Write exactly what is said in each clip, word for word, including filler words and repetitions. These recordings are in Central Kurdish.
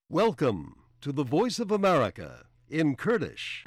Welcome to the Voice of America in Kurdish.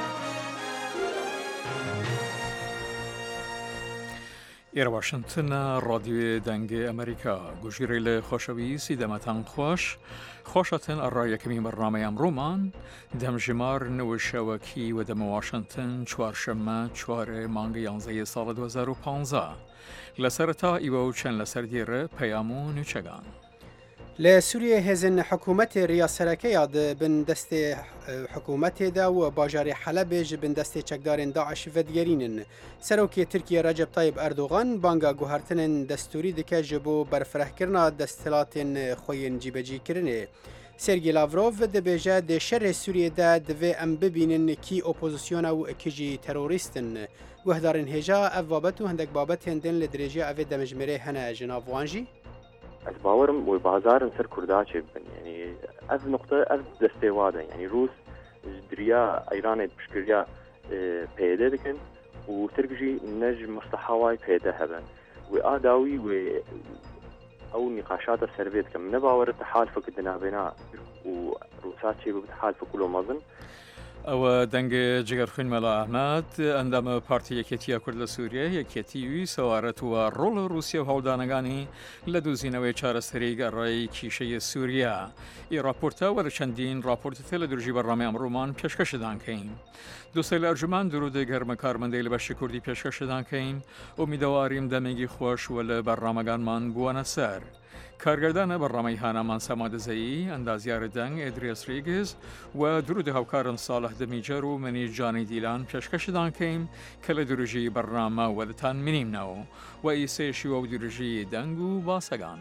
إيرا واشنطن راديو دنگ أمريكا گوشیریل خوشوی سیدمتان خوش خوشتن الرأي كمي برنامه امرومان دم جمار نوشوکی و دم واشنطن چوارشمه چوار مانگ یانزه سال دو هزار و پانزده لسرتا ایوو چن لسر دیره پیامو نوچگان لسوريا هزن حكومة رياسركي ياد بن دست حكومة دا و باجار حلب بن دست چکدارن داعش ودگرینن سروکی ترکیه رجب طيب اردوغان بانگا گوهرتن دستوری دکه جبو برفره کرنا دستلاتن خوین جیبجی کرنه سرگی لاوروف دبیجه ده شر سوریه دا دوی ام ببینن کی اپوزیسیون و کیجی تروریستن گوهدارن هجا اوابتو هندک بابت هندن لدرجه اوی دمجمره هنه جناب وانجی از باورم و بازارم سر كرداچ بن يعني از نقطة از دستواده يعني روس دريا ايران بشكريا پیدا دكن و تركجي نج مصلحة پیدا هبن و آداوي و او نقاشات السربيت كم نباور التحالف كدنا بنا و روسات شي بتحالف كله مظن او دنگ جگرخوین ملا احمد اندام پارتی یکیتی کرد لسوریه یکیتی سوارت و رول روسیه و هودانگانی لدوزینوی چارەسەری گەڕای کیشەی سووریا ئی راپۆرتە وەرە چەندین راپۆرتە لە درژی بەڕامی ئەمڕۆمان پێشکەشدان کەین دووسەی لە ئەرجومان درودی گەرمە کارمەندەی لە بەشی کوردی پێشکەشدان کەین ئومیدەواریم دەمێکی خۆش و لە بەڕامەکانمان بوونە سەر کارگردان برنامه هانمان سمادزایی اندازیار دنگ ادریس ریگز و درود هاوکارن صالح دمیجر و منی جانی دیلان پیشکش دان کیم کل درجی برنامه ولتان منیم نو و ایسه شیو درجی دنگو باسگان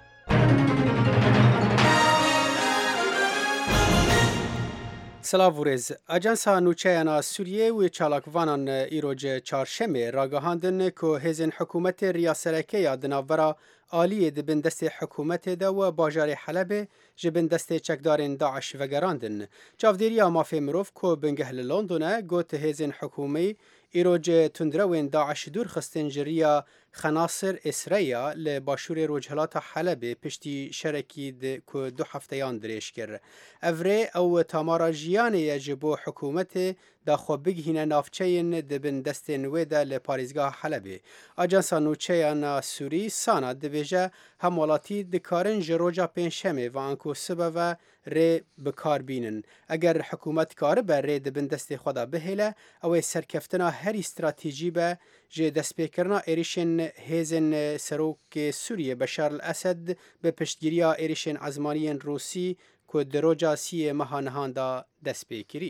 سلاورز اجانسا نوچهانا سوریه و چالاکوانان ایروج چهارشنبه راگهاندن که هزین حکومت ریاسرکی یادناورا آلیه دبن دست حکومت دا و باجار حلب جبن دست چکدارن داعش وگراندن. چافدیریا مافی مروف که بنگهل لندنه گوت هزین حکومی ایروج تندروین داعش دور خستن جریا خناصر اسرائیا لباشور روجهلات حلب پشتی شرکی که دو هفتهان دریش کر. اوره او تامارا جیانه یجبو حکومت دا خو بگهینه نافچین دبن دست نویده لپاریزگاه حلب. آجانسا نوچهانا سوری سانا دبیجه همولاتی دکارن جروجا پنجشنبه و انکو سبب ری بکار بینن. اگر حکومت کار بر ری دبن دست خدا بهله او سرکفتنا هر استراتیجی به جه دست پیکرنا ایریشن هیزن سروک سوریه بشار الاسد به پشتگیریا ایریشن عزمانی روسی که دروجا سی مهانهان دا دست پیکری.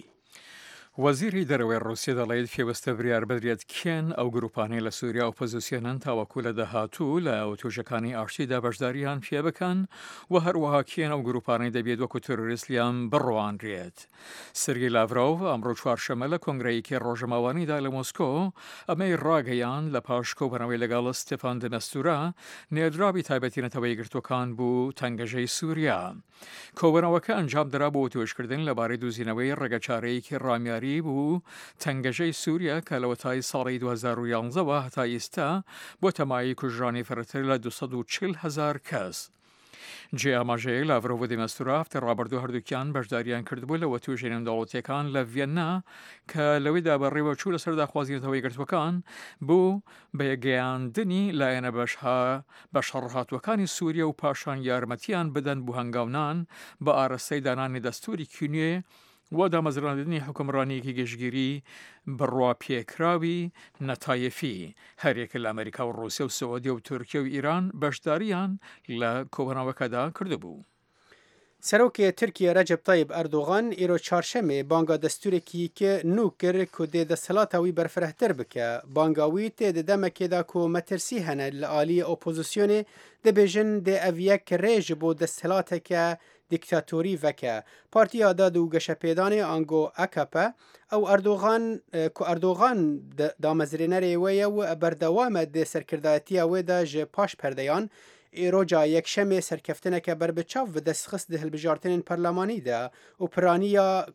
وەزیری دەرەوەی ڕووسیا دەڵێت پێوەستە بریار بدرێت کێن ئەو گروپانەی لە سووریا ئۆپۆزیسیۆنن تاوەکو لە داهاتوو لە ئۆتۆژەکانی ئاشتیدا بەشداریان پێ بکەن و هەروەها کێن ئەو گروپانەی دەبێت وەکو تۆرۆریستلیان بڕوانرێت. سەرگی لاڤرۆڤ ئەمڕۆ چوارشەممە لە کۆنگرەیەکی ڕۆژەماوانیدا لە مۆسکۆ ئەمەی ڕاگەیان لە پاش کۆبوونەوەی لەگەڵ ستێفان دەمەستورا نێردرابی تایبەتی نەتەوەی گرتوەکان بوو تەنگەژەی سووریا. کۆبوونەوەکە ئەنجام دەرا بۆ توێژکردن لەبارەی دۆزینەوەی ڕێگەچارەیەکی ڕامیاری بوو تەنگەژەی سووریا کە لە وەتای ساڵی دو هزار و یانزەوە هەتا ئێستا بۆ تەمایی کوژرانی فرەتر لە دووسەد و چل هەزار کەس. جێ ئاماژەیە لاڤرۆڤ و دەمەستورا هەفتەی ڕابردوو هەردووکیان بەشداریان کردبوو لەوە توێژە نێودەوڵەتیەکان لە ڤێننا کە لەوەیدا بەڕێوە چوو لەسەر داخوازیێتەوەی گرتوەکان بوو بە یەکگەیاندنی لایەنە بەشەڕەهاتووەکانی سووریا و پاشان یارمەتیان بدەن بۆ هەنگاونان بە ئاراستەی دانانی دەستوری نوێ و دامەزراندنی حکومڕانیەکی گەشتگیری بڕوا پێکراوی نەتایەفی هەرێکە لە ئەمریکا و ڕووسیا و سعودی و تورکیە و ئیران بەشداریان لە کۆبوونەوەکەدا کردبوو. سروکی ترکیه رجب طيب اردوغان ایرو چهارشنبه بانگا دستورکی که نو کر که ده دستلاتا وی برفرهتر بکه بانگاوی ته ده دمکه دا که مترسی هنه لآلی اپوزیسیون ده بیجن ده اویک ریج بو دستلاتا که دیکتاتوری وکه پارتی آداد و گشپیدان آنگو اکپه او اردوغان که اردوغان دامزرینر ویه و بردوام ده سرکردایتی وی ده جه پاش پردیان ایروجا یک شمه سرکفتنه که بر بچاو و دستخص ده هلبجارتنین پرلمانی ده و پرانیا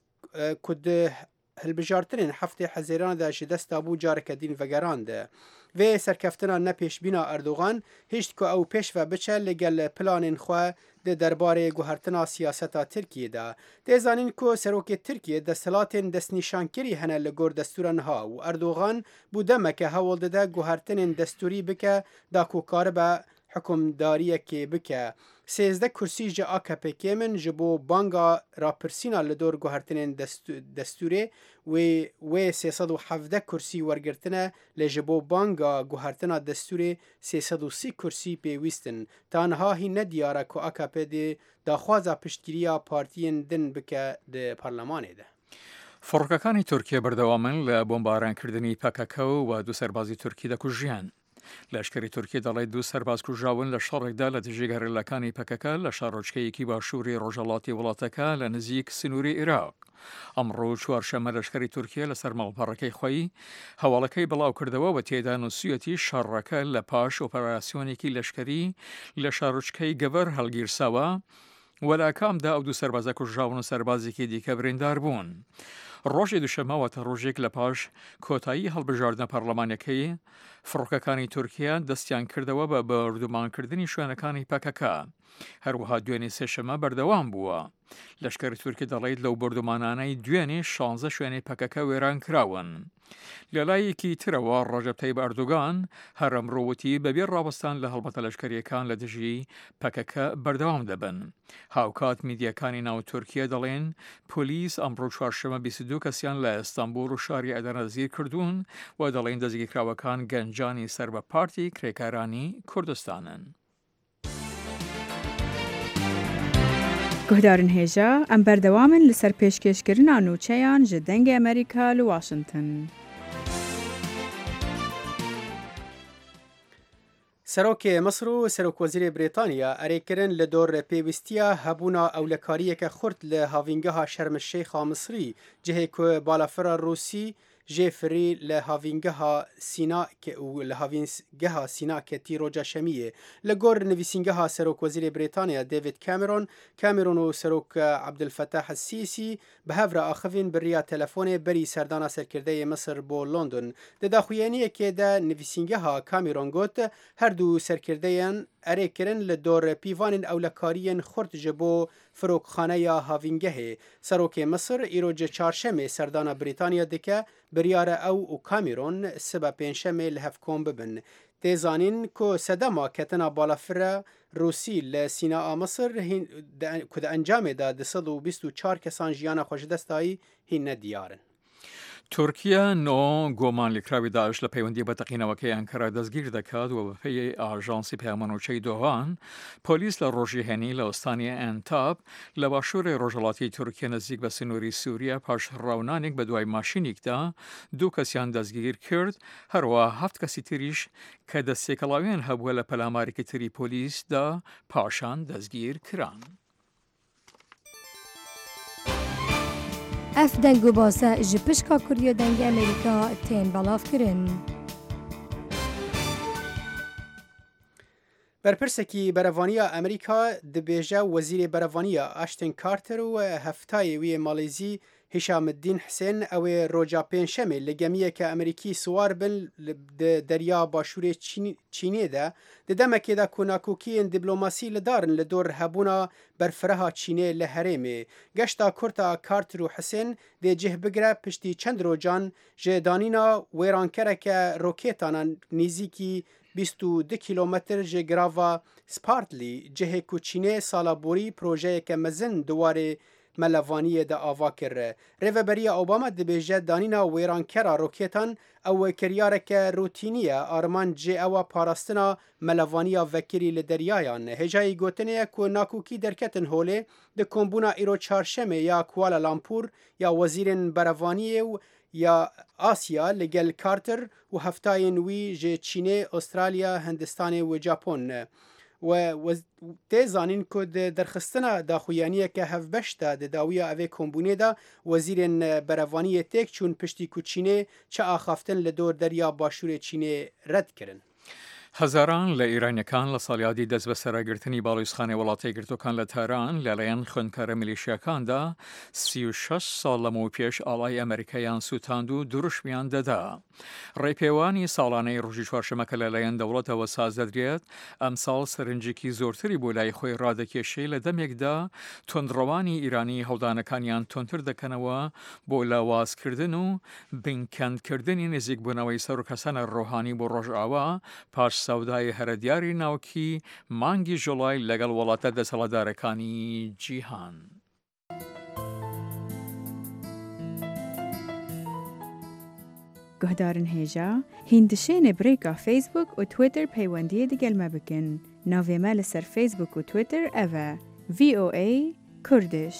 کد هلبجارتنین هفته حزیران ده جدست ابو جارک دین وگران ده و سرکفتنا نپیش بینا اردوغان هشت که او پیش و بچه لگل پلانین خواه د دربارê guhertina siyaseta Tirkiyê de. Tê zanîn ku Serokê Tirkiye desthilatên destnîşankirî hene li gor destûra niha û Erdogan bû demeke hewl dide guhertinên destûrî bike da ku karibe hukmdariyekê bike. Sêzde kursî ji A K P K min ji bo banga rapirsîna li dor guhertinên destûrê wê wê sê sed û hevdeh kursî wergirtine lê ji bo banga guhertina destûrê sê sed û sî kursî pêwîstin. Tanha hîn nediyar e ku A K P dê daxwaza piştgiriya partiyên din bike di parlemanê de. فڕۆکەکانی تورکیا بەردەوامن لە بۆمبارانکردنی P K K و دوو سەربازی تورکی دەکوژیان. لەشکری تورکی دەڵێت دوو سەرباز کوژراون لە شەڕێکدا لە دژی گەڕێلەکانی P K K لە شارۆچکەیەکی باشووری ڕۆژهەڵاتی وڵاتەکە لە نزیک سنووری عێراق. ئەمڕۆ چوارشەممە لەشکری تورکیا لەسەر ماڵپەڕەکەی خۆی هەواڵەکەی بڵاو کردەوە بە تێدا نووسیەتی شەڕەکە لە پاش ئۆپەراسیۆنێکی لەشکری لە شارۆچکەی گەڤەر هەڵگیرساوە وەلا کامدا ئەو دوو سەربازە کوژراون و سەربازێکی دیکە بریندار بوون. ڕۆژی دووشەمەوەتە ڕۆژێک لە پاش کۆتایی هەڵبژاردنە پەرلەمانەکەی فڕۆکەکانی تورکیا دەستیان کردەوە بە بەردومانکردنی شوێنەکانی P K K. هەروەها دوێنێ سێشەمە بەردەوام بووە. لەشکری تورکی دەڵێت لەو بەردومانانەی دوێنێ شانزە شوێنەی P K K وێران کراون. لەلایەکی ترەوە ڕەجەب تەیب ئەردوگان هەر ئەمڕۆوتی بەبێ ڕاوەستان لە هەڵبەتە لەشکریەکان لە دژی P K K بەردەوام دەبن. هاوکات میدیەکانی ناو تورکیا دەڵێن پۆلیس ئەمڕۆ چوارشەمە بیست و دوو کەسیان لە ئەستانبوڵ و شاری ئەدەنە دەستگیر کردوون و دەڵێن دەستگیرکراوەکان گەنجانی سەر بە پارتی کرێکارانی کوردستانن. گهدارن هێژە ئەم بەردەوامن لەسەر پێشکەشکردنا نووچەیان ji dengê Amerîka li Washington. Serokê Misr û Serokwezîrê Brîtanya erêkirin li dor pêwîstiya hebûna ewlekariyeke xurt li havîngeha Şerm-el-Şeyxa Misrî cihê ku balafira Rûsî jê firî li havîngeha Sîna û li havîngeha Sîna ketî roja şemiyê. Li gor nivîsîngeha Serokwezîrê Brîtanya David Cameron, Cameron û Serok Abdulfetah el-Sîsî bi hev re axivîn bi riya telefonê berî serdana serkirdeyê Misr bo London. Di daxuyaniyekê de nivîsîngeha Cameron got her du serkirdeyên erêkirin li dor pîvanên ewlekariyên xurt ji bo firokxaneya havîngehê. Serokê Misr îroca çarşemê serdana Brîtanya dike biryara ew û Cameron sibe pênşemê li hevkom bibin. Tê zanîn ku sedema ketina balafira Rûsî li Sînaa Misr ku di encamê de di sed û bîst û çar kesan jiyana xwe ji dest dayî hîn nediyar in. تورکیا نۆ گۆمانلیکراوی داعش لە پەیوەندی بە تەقینەوەکەی ئەنکەرا دەستگیر دەکات و بەپێی ئاژانسی پەیامەنووچەی دۆهان پۆلیس لە ڕۆژی هەنی لە ئۆستانی ئەنتاب لە باشووری ڕۆژهەڵاتی تورکیا نزیک بە سنووری سووریا پاش ڕاونانێک بە دوای ماشینێکدا دوو کەسیان دەستگیر کرد هەروە هەفت کەسی تریش کە دەستێکەڵاویان هەبووە لە پەلامارێکی تری پۆلیسدا پاشان دەستگیر کران. اف دنگ و باسه ji pişka Kuriya dengê Amerîka tên belavkirin. Berpirsekî berevaniya Amerîka dibêje Wezîrê Berevaniya Ashton Carter û heftayê wî Malêzî Hişamuddin Hüseyn ew ê roja pênşemê li gemiyeke Amerîkî siwar bin di derya başûrê Çînê de di demekê de ku nakokiyên dîplomasî li darin li dor hebûna berfireha Çînê li herêmê. Geşta kurta Carter û Hüseyn dê cih bigire piştî çend rojan ji danîna wêrankereke rokêtana nîzîkî bîst û du kîlometr ji girava Spartlî cihê ku Çînê sala borî projeyeke mezin diwarê melevaniyê de ava kir. Rêveberiya Obama dibêje danîna wêrankera rokêtan ew kiryareke rûtînî ye arman cê ewa parastina melevaniya vekirî li deryayan. Hêjayî gotinê ye ku nakokî derketin holê di kombûna îro çarşemê ya Kuala Lumpur ya wezîrên berevaniyê û ya Asya li gel Carter û heftayên wî ji Çînê, Astralya, Hindistanê û Japon. و tê zanîn ku di derxistina daxuyaniyeke hevbeş de di dawiya evê kombûnê de wezîrên berevaniyê têk çûn piştî ku Çînê çi axaftin li dor derya başûrê Çînê red kirin. هەزاران لە ئیرانیەکان لە ساڵیادی دەست بە سەراگرتنی باڵوێزخانەی وڵاتە یەکگرتووەکان لە تاران لەلایەن خوێندکارە میلیشیاکاندا سی و شەش ساڵ لەمەوە پێش ئاڵای ئەمریکایان سوتاند و دروشمیان دەدا. ڕێپێوانی ساڵانەی ڕۆژی چوارشەمەکە لەلایەن دەوڵەتەوە ساز دەدرێت ئەمساڵ سەرنجێکی زۆرتری بۆ لای خۆی ڕادەکێشەی لە دەمێکدا تۆندڕەوانی ئیرانی هەڵدانەکانیان تۆنتر دەکەنەوە بۆ لاوازکردن و بنکەندکردنی نزیکبوونەوەی سەرۆکەسەنە ڕۆحانی بۆ ڕۆژئاوا پاش سەودای هەرە دیاری ناوکی مانگی ژوڵای لەگەڵ وڵاتە دەسەڵاتدارەکانی جیهان. گهدارن هێژا هیندشێنێ برێکا فیسبوک و تویتر پەیوەندیە دیگەلمە بکن. ناوێمە لەسەر فیسبوک و تویتر ئەڤە ڤی ئۆ ئەی کوردش.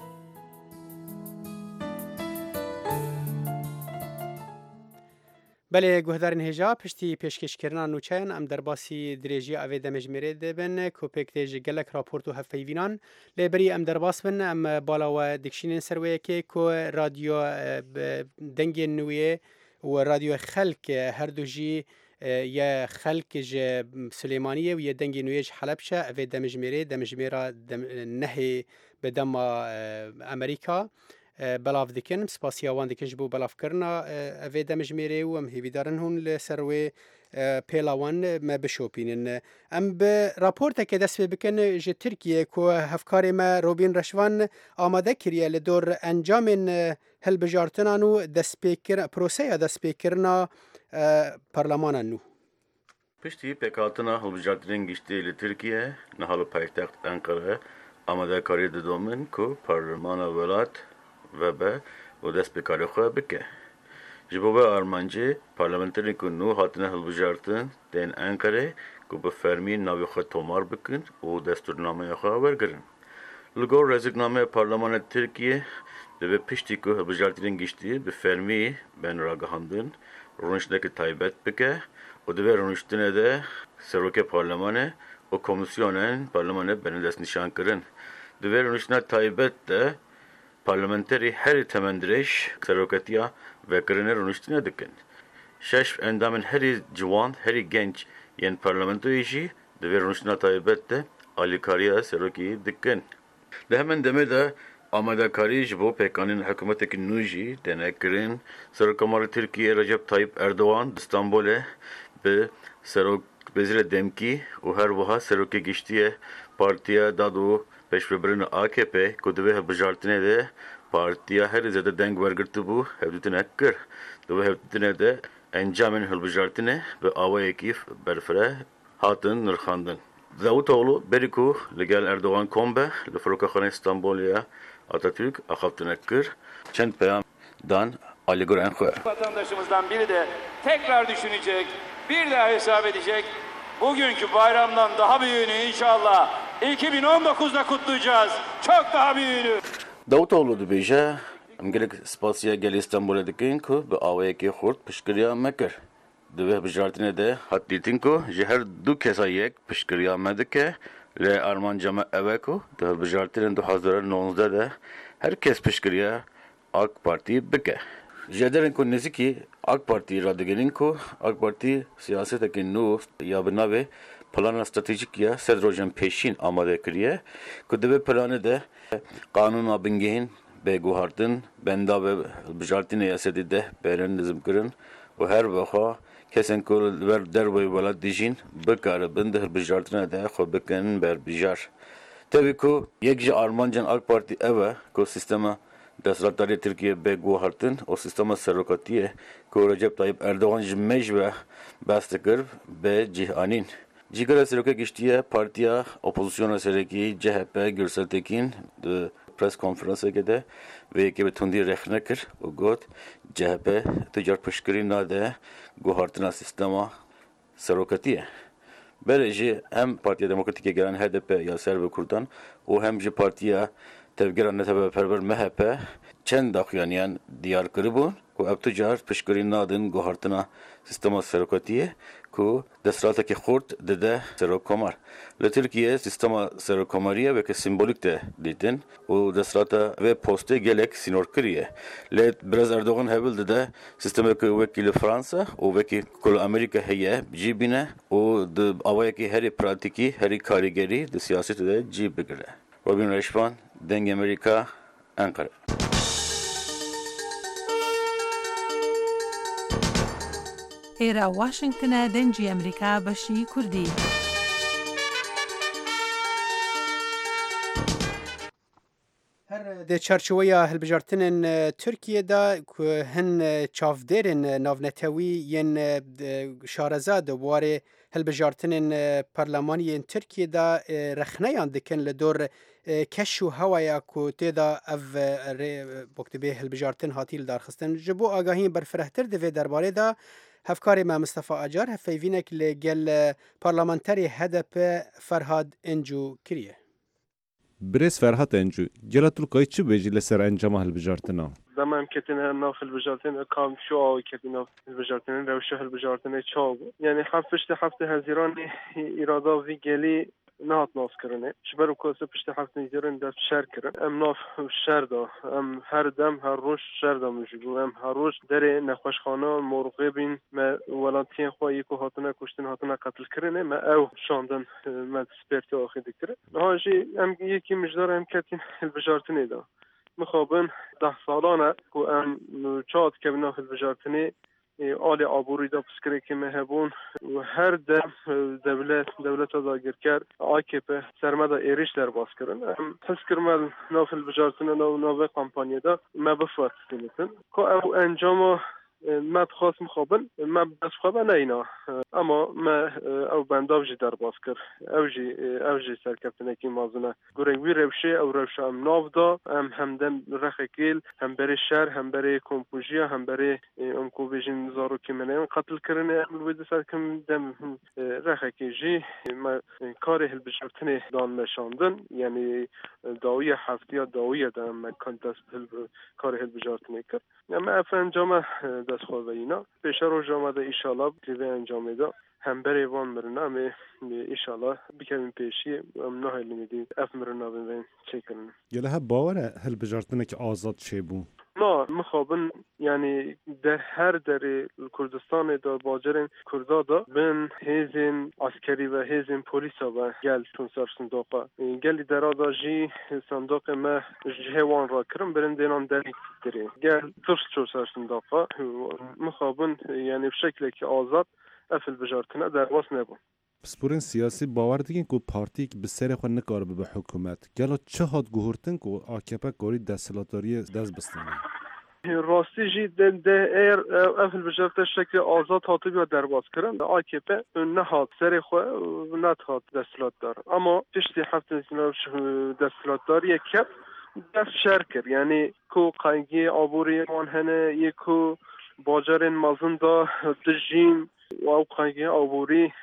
بەڵێ گوهدارن هێژا پشتی پێشکەشکردنا نوچەیان ئەم دەرباسی درێژی ئەوێ دەمەژمێرێ دەبن کۆپێک تێژی گەلک راپۆرت و هەفەیڤینان لێبەری ئەم دەرباس بن ئەم باڵاوە دکشینên سەروەیەکێ کۆ رادیۆ دەنگên نوێ و رادیۆ خەلک هەردوو ژی یە خەلک ji سلێمانیە و یە دەنگی نوێژ حەلەبشە ئەوێ دەمەژمێرێ دەمەژمێرە نەهێ بە دەما ئەمریکا بەلاف دکن سپاسیاوان دکش بۆ بەلافکردنا ئەوێ دەمەژمێرێ و ئەم هێویدارن هون لە سەروێ پێلاوان مە بشۆپینن ئەم بە راپۆرتێکە دەست پێ بکەن ji Tirkiye ku hevkarê me Robîn Reşvan amade kiriye li dor encamên hilbijartinan û destpêkir proseya destpêkirina parlamana nû. Piştî pêkhatina hilbijartinên giştî li Tirkiye niha li paytext Enqere amadekarî didomin ku parlemana welat vebe û destpêkarê xwe bike. Ji bo vê armancê parlamenterên ku nû hatine hilbijartin tên Enqerê ku bi fermî navê xwe tomar bikin û destûrnameya xwe wergirin. Li gor rezîknameya Parlemana Tirkiye divê piştî ku hilbijartinên giştî bi fermî bên ragihandin rûniştinekî taybet bike û divê rûniştinê de serokê parlemanê û komîsyonên parlemanê bên destnîşankirin. Divê rûniştina taybet de parlamenterî herî temendirêj seroketiya vekirinê rûniştinê dikin. Şeş endamên herî ciwan herî genç yên parlamentoyê jî divê rûniştina taybet de alîkariya serokî dikin. Li hemin demê de amadekarî ji bo pêkanîn hikûmetekî nû jî têne kirin. Serokkomarê Tirkiye Recep Tayyip Erdoğan İstanbulê bi serok Bezîrê Demkî û her wiha serokê giştiye Partiya Dad û Pêşvebirinê A K P ku divê hilbijartinê de partiya herî zêde deng wergirtibû hevdîtinê kir. Divê hevdîtinê de encamên hilbijartinê bi awayekî berfireh hatin nirxandin. Davutoğlu berî ku li gel Erdoğan kombe li Firokexaneyê İstanbulê Atatürk axaftine kir çend peyam dan alîgorên xwe. Vatandaşımızdan biri de tekrar düşünecek, bir daha hesap edecek. Bugünkü bayramdan daha büyüğünü inşallah iki bin on dokuzda kutlayacağız. Çok daha büyüğünü. Davutoğlu dibêje em gelek spasiya gel İstanbulê dikin ku bi awayekî xurt piştgiriya me kir. Divê hilbijartinê de hat dîtin ku ji her du kesa yek piştgiriya me dike. Lê armanca me ev e ku di hilbijartinên du hezar û nonzdeh de her kes piştgiriya AK Partî bike. Ji derên ku nêzîkî AK Partî radigelîn ku AK Partî siyasetekî nû ya bi navê plana stratejîk ya sed rojên pêşîn amade kiriye ku divê planê de qanûna bingehîn bêguhartin bendavê hilbijartinê ya sedî deh bêrên nizmkirin û her wexa kesên ku li ber derwê welat dijîn bikaribin di hilbijartinê de xwe bikin berbijar. Tevî ku yek ji armancên AK Partî ev e ku sîstema Desthilatdarê Tirkiye bêguhartin û sîstema seroketiyê ku Recep Tayyip Erdoğan ji me ji we bes dikir bê cîhanîn. Cîgera serokê giştiye Partiya Opozisyona Serekî C H P Gürsel Tekîn di pres konferansekê de vê yekê bi tundî rexne kir û got C H P ticar piştgirîna de guhartina sîstema seroketiyê. Berê jî hem Partiya Demokratîk Gelan H D P ya Serv Kurdan û hem jî Partiya Tevgera Netewperver M H P çend daxuyaniyan diyar kiribûn ku ev ticar piştgirî nadin guhartina sîstema seroketiyê ku کو دستراته که خورد دده سرکمر لترکیه سیستم سرکمریه و که سیمبولیک ده دیدن و دستراته و پسته گلک سینور کریه لت برز اردوغان هبل دده سیستم که وکیل فرانسه و وکیل کل امریکا هیه جی بینه و د اوای که هری پراتیکی هری کاریگری د سیاست ده جی بگیره. روبین رشوان دنگ امریکا انقره. ئێرە واشنگتنە دەنگی ئەمریکا بەشی کوردی. هەر دێ چارچوەیە هەلبژارتنên Tirkiyeyê hin çavdêrên navnetewî yên şareza di warê hilbijartinên Parlemaniyên Tirkiyeyê rexneyan dikin li dor keş û hewaya ku têda ev boktibê hilbijartin hatî li darxistin. Ji bo agahiyên berfirehtir divê derbarê de hevkarê me Mustafa Acar hevpeyvînek li gel parlamenterê H D P Ferhad Encu kiriye. برس فرحت انجو گلا ترکای چی بیجی لسر انجام هلبجارتنا زمان کتنه ناف هلبجارتن کام شو آوی کتنه ناف هلبجارتن روشه هلبجارتن چاو یعنی هفتشت هفته هزیران ایرادا وی گلی نهات ناف کرنه شبرو کاسه پشت هفته هزیران دست شر کرن ام ناف شر دا ام هر دم هر روش شر دا مجبو ام هر روش در نخوشخانه مرغبین ما ولانتین خواهی که هاتنه کشتن هاتنه قتل کرنه ما او شاندن ما سپرتی آخی دکتره هاجی ام یکی مجدار ام کتین هلبجارتنه دا مخابن ده سالانه که ام چاد که بنا هلبجارتنه آل عبوری دا پسکره که مهبون و هر دم دولت دولت دا گرکر آکیپه سرمدا ایریش در باز کرن ام حس کرمال نافل بجارتن نو نوه کمپانی دا ما بفرد سینتن که او انجام ما خواست مخابن ما بس خوابه نه اینا اما ما او بنداو جی در باز کر او جی او جی سرکفتنه که مازنه گرنگوی روشه او روشه ام ناو دا ام همدم رخکیل هم بری شهر هم بری کمپوژیا هم بری ام کو بیجین زارو که منه قتل کرنه الوید سر کم دم رخکی جی ما کار هلبجارتنه دان نشاندن یعنی داوی هفته یا داوی دام ما کانتست کار هلبجارتنه کرد اما اف انجام دست خواه و اینا پیش رو جامعه ایشالا دیوه انجام دا هم بری وان مرنامه ایشالا بکنیم پیشی ام نه لیمیدی اف مرنامه بین چه کنن گله ها باوره هل بجارتنه که آزاد چه بو ما مخابن یعنی در هر در کردستان دا باجرین کردا دا بین هیزین عسکری و هیزین پولیسا و گل تون سر صندوقا گلی درا دا جی صندوق ما جهوان را کرم برن دینان دلیک داری گل ترس چو سر صندوقا مخابن یعنی بشکلی که آزاد افل بجارتنه در واس نبون سپورین سیاسی باور دیگین که پارتی که به سر خود نکار به حکومت گلا چه هات گوهرتن که آکپا کاری دستلاتاری دست بستنه راستی جی ده ده ایر افل بجارت شکل آزاد هاتی بیا در باز کرن آکپا نه هات سر خود نه هات دستلات دار اما پشتی هفته دستلات داری کپ دست شر کرد یعنی کو قایگی آبوری من هنه یکو باجرین مازن دا دجین و او قایگی آبوری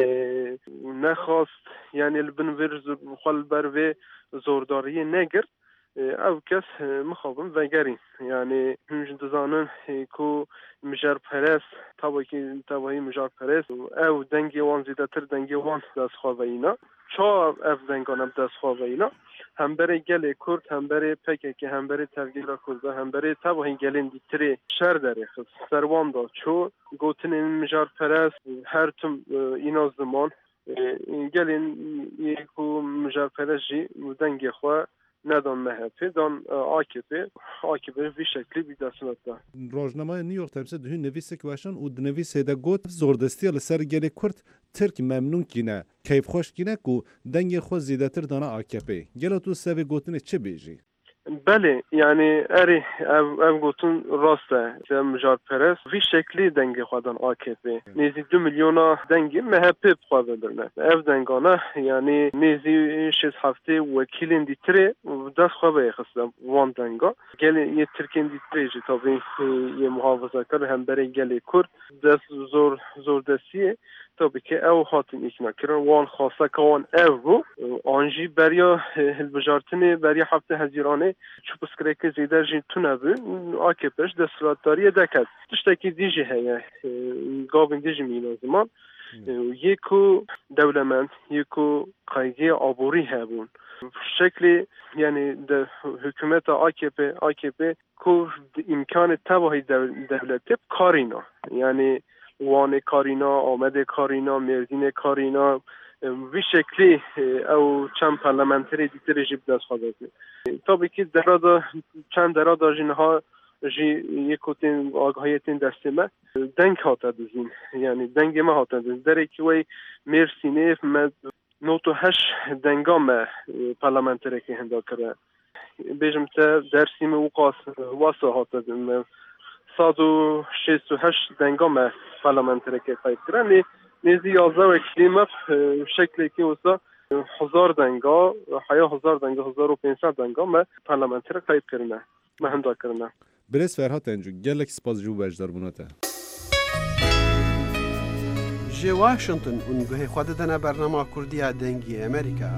نخواست یعنی لبن ورز خال بر و زورداری نگر او کس مخابم وگرین یعنی هنج دزانن کو مجار پرس تابایی تابایی مجار پرس او دنگی وان زیده تر دنگی وان دست خواه اینا چا اف دنگانم دست خواه اینا هم برای گل کرد هم برای پکه که هم برای ترگیل کرد هم برای تابایی گلین دیتری شر داره خود سروان دا چو گوتن این مجار پرس هر تم اینا زمان گلین یکو مجار پرس جی دنگی خواه ندان مهپی دان آکپی آکپی وی شکلی بی دستلات دا روزنامه نیویورک تایمز دهی نویسه که واشان و نویسه دا گوت زوردستی لسر گلی کرد ترک ممنون کینه کیف خوش کینه کو دنگ خود زیاده تر دانا آکپی گلا تو سوی گوتنه چه بیجی بله یعنی اری او او گوتون راسته مجار پرس وی شکلی دنگ خودان آکپی نیزی دو میلیون دنگی مهپی بخواه بدرنه او دنگانه یعنی نیزی شیز هفته وکیلین دیتره دست خواه بیخستم وان دنگا گلی یه ترکین دیتره جی تابی یه محافظه کر هم برای گلی کرد دست زور زور دستیه تابی که او هاتن ایکنا کرن وان خواسته که وان او رو آنجی بریا هلبجارتنه بریا هفته هزیرانه چوب سکرک زیده جین تو نبود آکپش دستلاتداری دکت تشتکی دیجی هیا گاوین دیجی مینا زمان یکو دولمند یکو قایدی عبوری هبون شکلی یعنی د حکومت آکپ آکپ کو امکان تباهی دولت کارینا یعنی وان کارینا آمد کارینا مرزین کارینا وی شکلی او چند پارلمانتری دیتر جیب دست خواهد تا که درادا چند درادا جنها جی یکوتین آگاهیتین دستمه دنگ هاته دزین یعنی دنگ ما هاته دزین در که وی مرسینه مد نوتو هش دنگا ما پارلمانتری که هندا کرده بیجم تا درسی ما وقاس واسه هاته دزین صد و شست و هشت دنگا ما پارلمانتری که قید کرده نیزی یازده و کلیمه شکلی که واسه هزار دنگا حیا هزار دنگا هزار و پینصد دنگا ما پارلمانتری قید کرده ما هندا کرده برس فرهات انجو گلک سپاس جو بجدار بوناته جی واشنطن اونگوه خود دنه برنامه کردی دنگی امریکا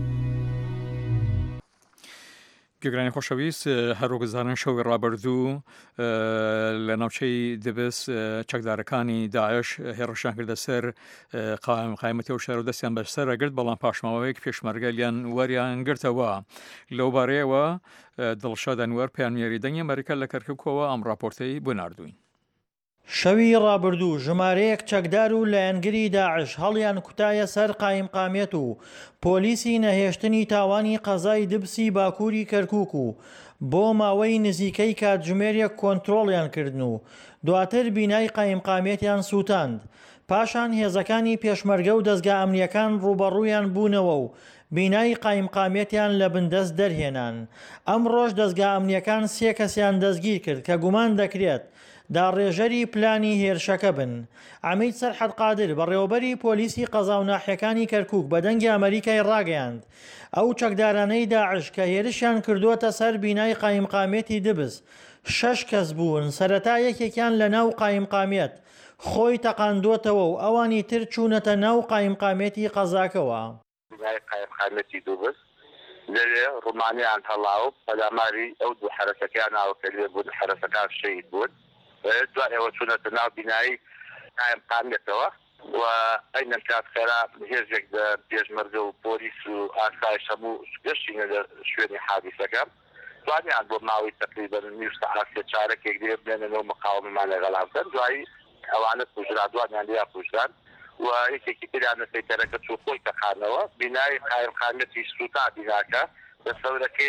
گەگرانی خۆشەویست هەروگەزانن شەوی ڕابردوو لە ناوچەی دەبست چەکدارەکانی داعش هێڕەشیان کردە سەر قایمەتی و شار و دەستیان بەسەرە گرت بەڵام پاشماوەیەک پێشمەرگەلیان وەریان گرتەوە لەو بارەیەوە دڵشاد ئەنوەر پەیامنیێری دەنگی ئەمریکا لە کەرکووکەوە ئەم راپۆرتەی بۆ ناردووین. شەوی ڕابردوو ژمارەیەک چەکدار و لایەنگری داعش هەڵیان کوتایە سەر قایمقامێت و پۆلیسی نەهێشتنی تاوانی قەزای دبسی باکووری کەرکووک و بۆ ماوەی نزیکەی کاتژمێرێک کۆنترۆڵیان کردن و دواتر بینای قایمقامێتیان سووتاند. پاشان هێزەکانی پێشمەرگە و دەستگا ئەمنیەکان ڕوبەڕوویان بوونەوە و بینای قایمقامێتیان لە بندەست دەرهێنان. ئەم ڕۆژ دەستگا ئەمنیەکان سێ کەسیان دەستگیر کرد کە گومان دەکرێت داڕێژەری پلانی هێرشەکە بن. عەمید سەرحەد قادر بەڕێوەبەری پۆلیسی قەزا و ناحیەکانی کەرکووک بە دەنگی ئەمریکای ڕاگەیاند ئەو چەکدارانەی داعش کە هێرشیان کردووەتە سەر بینای قایمقامێتی دبست شەش کەس بوون. سەرەتا یەکێکیان لە ناو قایمقامێت خۆی تەقاندوتەوە و ئەوانی تر چوونەتە ناو قایمقامێتی قەزاکەوە. بینای قایمقامێتی دبست لەوێ ڕومانیان هەڵاو پەلاماری ئەو دوو حرەسەکان ناوەکە لێ بوون حرەسەکان شەید بوون دوایەوە چوونەتە ناو بینایی قایمقامێتەوە و ئەینە کات خێرا هێزێک پێشمەرگە و پۆلیس و ئاسایش هەموو گەشتینە لە شوێنی حادیسەکە دوانیان بۆ ماوەی تقریبەن نیو سەعات چارەکێک لێ بێننەوە مقاومەمان لەگەڵا بدەن دوایی ئەوانە کوژرا دوانیان لێ کوژران و یەکێکی تریانە سەیتەرەکە چوو خۆی تەقانەوە بینای قایمقامێتی سوتا بیناکە لە سەورەکەی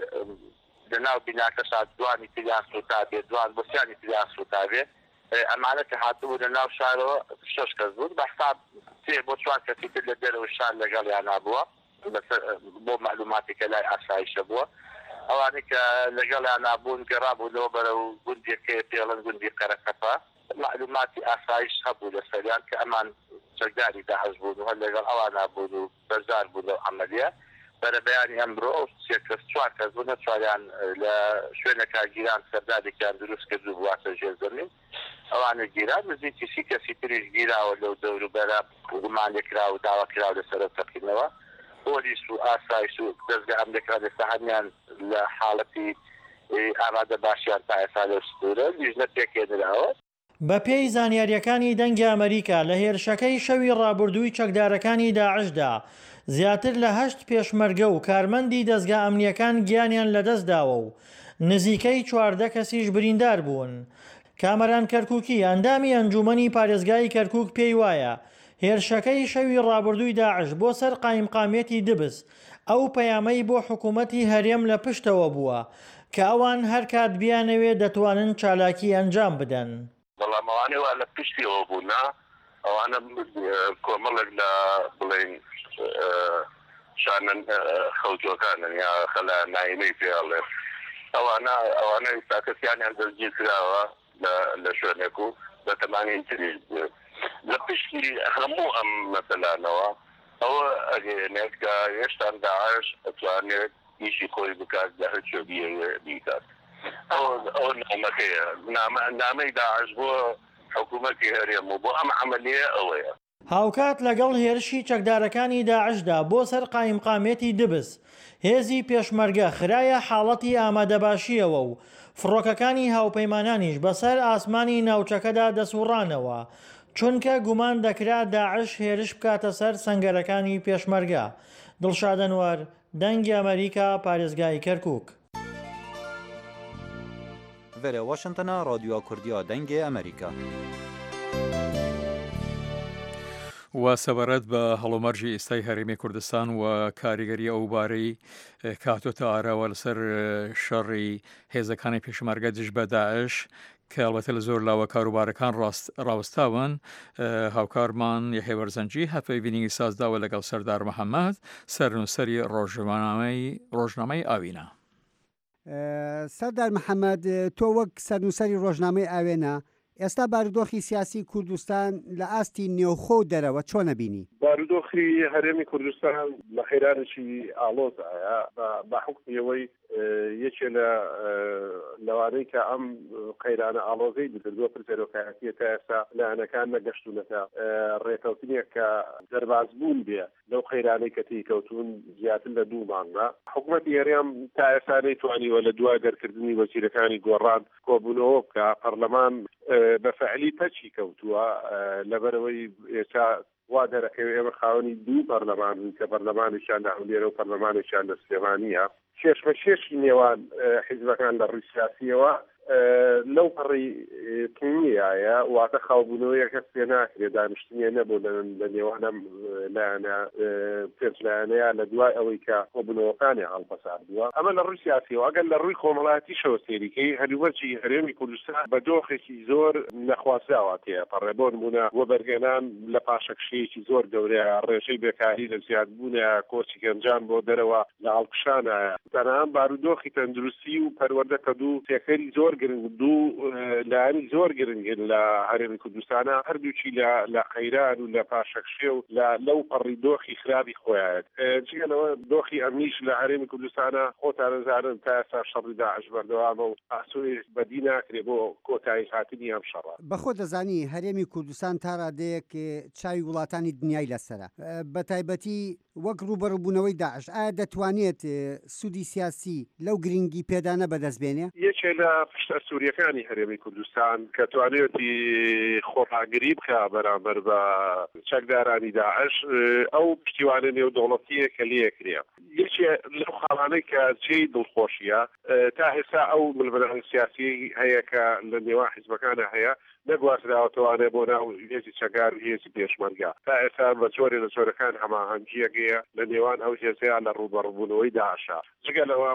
لەناو بیناکە سات دوانی تریان سوتا بێت دوان بۆسیانی تریان سوتا بێت ئەمانە کە هاتبوو لە ناو شارەوە شەش کەس بوون بەحساب سێ بۆ چوار کەسی تر لە دەرەوە شار لەگەڵیان نابووە بۆ معلوماتێکە لای ئاسایشە بووە ئەوانەی کە لەگەڵیان نابوون گەڕابوونەوە بەرەو گوندێکە پێڵەن گوندی قەرەقەپە معلوماتی ئاسایش هەبوو لە سەریان کە ئەمان چەکداری داعش بوون و هەر لەگەڵ ئەوان نابوون و بەرزار بوون لەو عەمەلیە بەرە بەیانی ئەمڕۆ سێ کەس چوار کەس بوونە چواریان لە شوێنێکا گیران سەردادێکیان دروست کردو بواتە ژێر زەمین ئەوانە گیران نزیکی سی کەسی تریش گیراوە لەو دەوروبەرە گومانێکرا و داواکراوە لەسەر تەقینەوە پۆلیس و ئاسایش و دەستگا ئەمریکا لەستا هەمیان لە حاڵەتی ئامادە باشیان تا ئێستا لەو سوورە لیژنە پێکێنراوە. بە پێی زانیاریەکانی دەنگی ئەمریکا لە هێرشەکەی شەوی ڕابردووی چەکدارەکانی داعشدا زیاتر لە هەشت پێشمەرگە و کارمەندی دەستگا ئەمنیەکان گیانیان لەدەستداوە و نزیکەی چواردە کەسیش بریندار بوون. کامەران کەرکووکی ئەندامی ئەنجومەنی پارێزگای کەرکووک پێی وایە هێرشەکەی شەوی ڕابردووی داعش بۆ سەر قایمقامێتی دبست ئەو پەیامەی بۆ حکوومەتی هەرێم لە پشتەوە بووە کە ئەوان هەر کات بیانەوێ دەتوانن چالاکی ئەنجام بدەن. بەڵام ئەوانەوە لە پشتیەوە بوونا ئەوانە کۆمەڵێک لە بڵێن شانن خەوتۆکانن یا خەلا نایمەی پێڵێ ئەوانە ئەوانە تاکەسیانیان دەستگیر کراوە لە شوێنێک و بە تەمانی تریش لە پشتی هەموو ئەم مەسەلانەوە ئەوە ئەگەێنێت کە هێشتان داعش ئەتوانێت ئیشی خۆی بکات لە هەر شوێ بیکات ئەو نامەکەیە نامەی داعش بۆ حکوومەتی هەرێم و بۆ ئەم عەمەلیە ئەوەیە. هاوکات لەگەڵ هێرشی چەکدارەکانی داعشدا بۆ سەر قایمقامێتی دبست هێزی پێشمەرگە خرایە حاڵەتی ئامادەباشیەوە و فڕۆکەکانی هاوپەیمانانیش بەسەر ئاسمانی ناوچەکەدا دەسوڕانەوە چونکە گومان دەکرا داعش هێرش بکاتە سەر سەنگەرەکانی پێشمەرگە. دڵشاد ئەنوەر، دەنگی ئەمریکا، پارێزگای کەرکووک. وەرە واشنگتنە، رادیۆ کوردیە دەنگی ئەمریکا. و سەبارەت بە هەڵومەرجی ئێستای هەرێمی کوردستان و کاریگەری ئەو بارەی کاتۆتە ئاراوە لەسەر شەڕی هێزەکانی پێشمەرگە دژ بە داعش کە ئەڵبەتە لە زۆر لاوە کاروبارەکان ڕاوەستاون، هاوکارمان یەحیە وەرزەنجی هەفەی بینینگی سازداوە لەگەڵ سەردار محەممەد سەرنووسەری ڕۆژنامەی ئاوینە. سەردار محەممەد، تۆ وەک سەرنووسەری ڕۆژنامەی ئاوێنە، ئێستا بارودۆخی سیاسی کوردستان لە ئاستی نێوخۆ و دەرەوە چۆنە بینی؟ بارودۆخی هەرێمی کوردستان لە خێرانێکی ئاڵۆزایە بە حکمیەوەی یەکێ لە لەوانەی کە ئەم قەیرانە ئاڵۆزەی بکردووە پرسەرۆکایەتیە تا ئێستا لایەنەکان نەگەشتوونەتە ڕێکەوتنێک کە دەربازبوون بێ لەو قەیرانەی کە تێکەوتون زیاتر لە دوو مانگە. حکوومەتی هەرێم تا ئێستا نەیتوانیوە لە دوای دەرکردنی وەزیرەکانی گۆڕان کۆبوونەوە بکە. پەرلەمان بەفعلی پەچی کەوتووە لەبەرەوەی ئێستا وا دەرەکەوێت ئێمە خاوەنی دوو پەرلەمان کە پەرلەمانێکیان لە هەولێرە و پەرلەمانێکیان لە سلێمانیە. کێشمەکێشی نێوان حیزبەکان لە ڕووی سیاسیەوە لەو پەڕی پنیایە واتە خاوبوونەوەی کەس پێ ناکرێت دانیشتنیە نەبوو لە نێوانە لایەنە پێنجلایەنەیە لە دوای ئەوەی کە کۆبوونەوەکانی هەڵبەسار بووە. ئەمە لە ڕووی سیاسیەوە. ئەگەر لە ڕووی کۆمەڵایەتیشەوە سێریکەی هەلوبەرجی هەرێمی کوردستان بە دۆخێکی زۆر نەخوازراوە تێ پەڕێ بۆ نمونە وەبەرگێنان لە پاشەکشەیەکی زۆر گەورەیە، ڕێژەی بێکاری لە زیادبوونە، کۆچی گەنجان بۆ دەرەوە لە هەڵکشانە، تەنانەت بارودۆخی تەندروستی و پەروەردەکە دوو تێکەری زۆر گرنگ دوو لایەنی زۆر گرنگن لە هەرێمی کوردستانە، هەردووچی لە قەیران و لە پاشەکشێ و لەو پەڕی دۆخی خراپی خۆیان. جگەلەوە دۆخی ئەمنیش لە هەرێمی کوردستانە خۆتان نەزانن تا ئێستا شەڕی داعش بەردەوامە و ئاسووی بەدی ناکرێت بۆ کۆتایی هاتنی ئەم شەڕە. بەخۆ دەزانی هەرێمی کوردستان تا ڕادەیەک چاوی وڵاتانی دنیای لەسرە، بە تایبەتی وەک ڕوبەڕووبوونەوەی داعش. ئایا دەتوانێت سوودی سیاسی لەو گرنگی پێدانە بەدەستبێنێ؟ یەکێ لە پشتە سووریەکانی هەرێمی کوردستان کە توانێتی خۆڕاگری بکە بەرامبەر بە چەکدارانی داعش ئەو پشتیوانە نێودەوڵەتیە کە لێکرێ. یەکێ لەو خاڵانەی کە جێی دڵخۆشیە تا هێستا ئەو ململانە سیاسی هەیە کە لە نێوان حیزبەکانە هەیە نەگوازراوەتەوانێ بۆ ناو هێزی چەکار و هێزی پێشمەرگە. تا ئێستا بە جۆرێ لە جۆرەکان هەماهەنگیەکەیە لە نێوان ئەو هێزەیان لە ڕوبەڕووبوونەوەی داعشە. جگەلەوە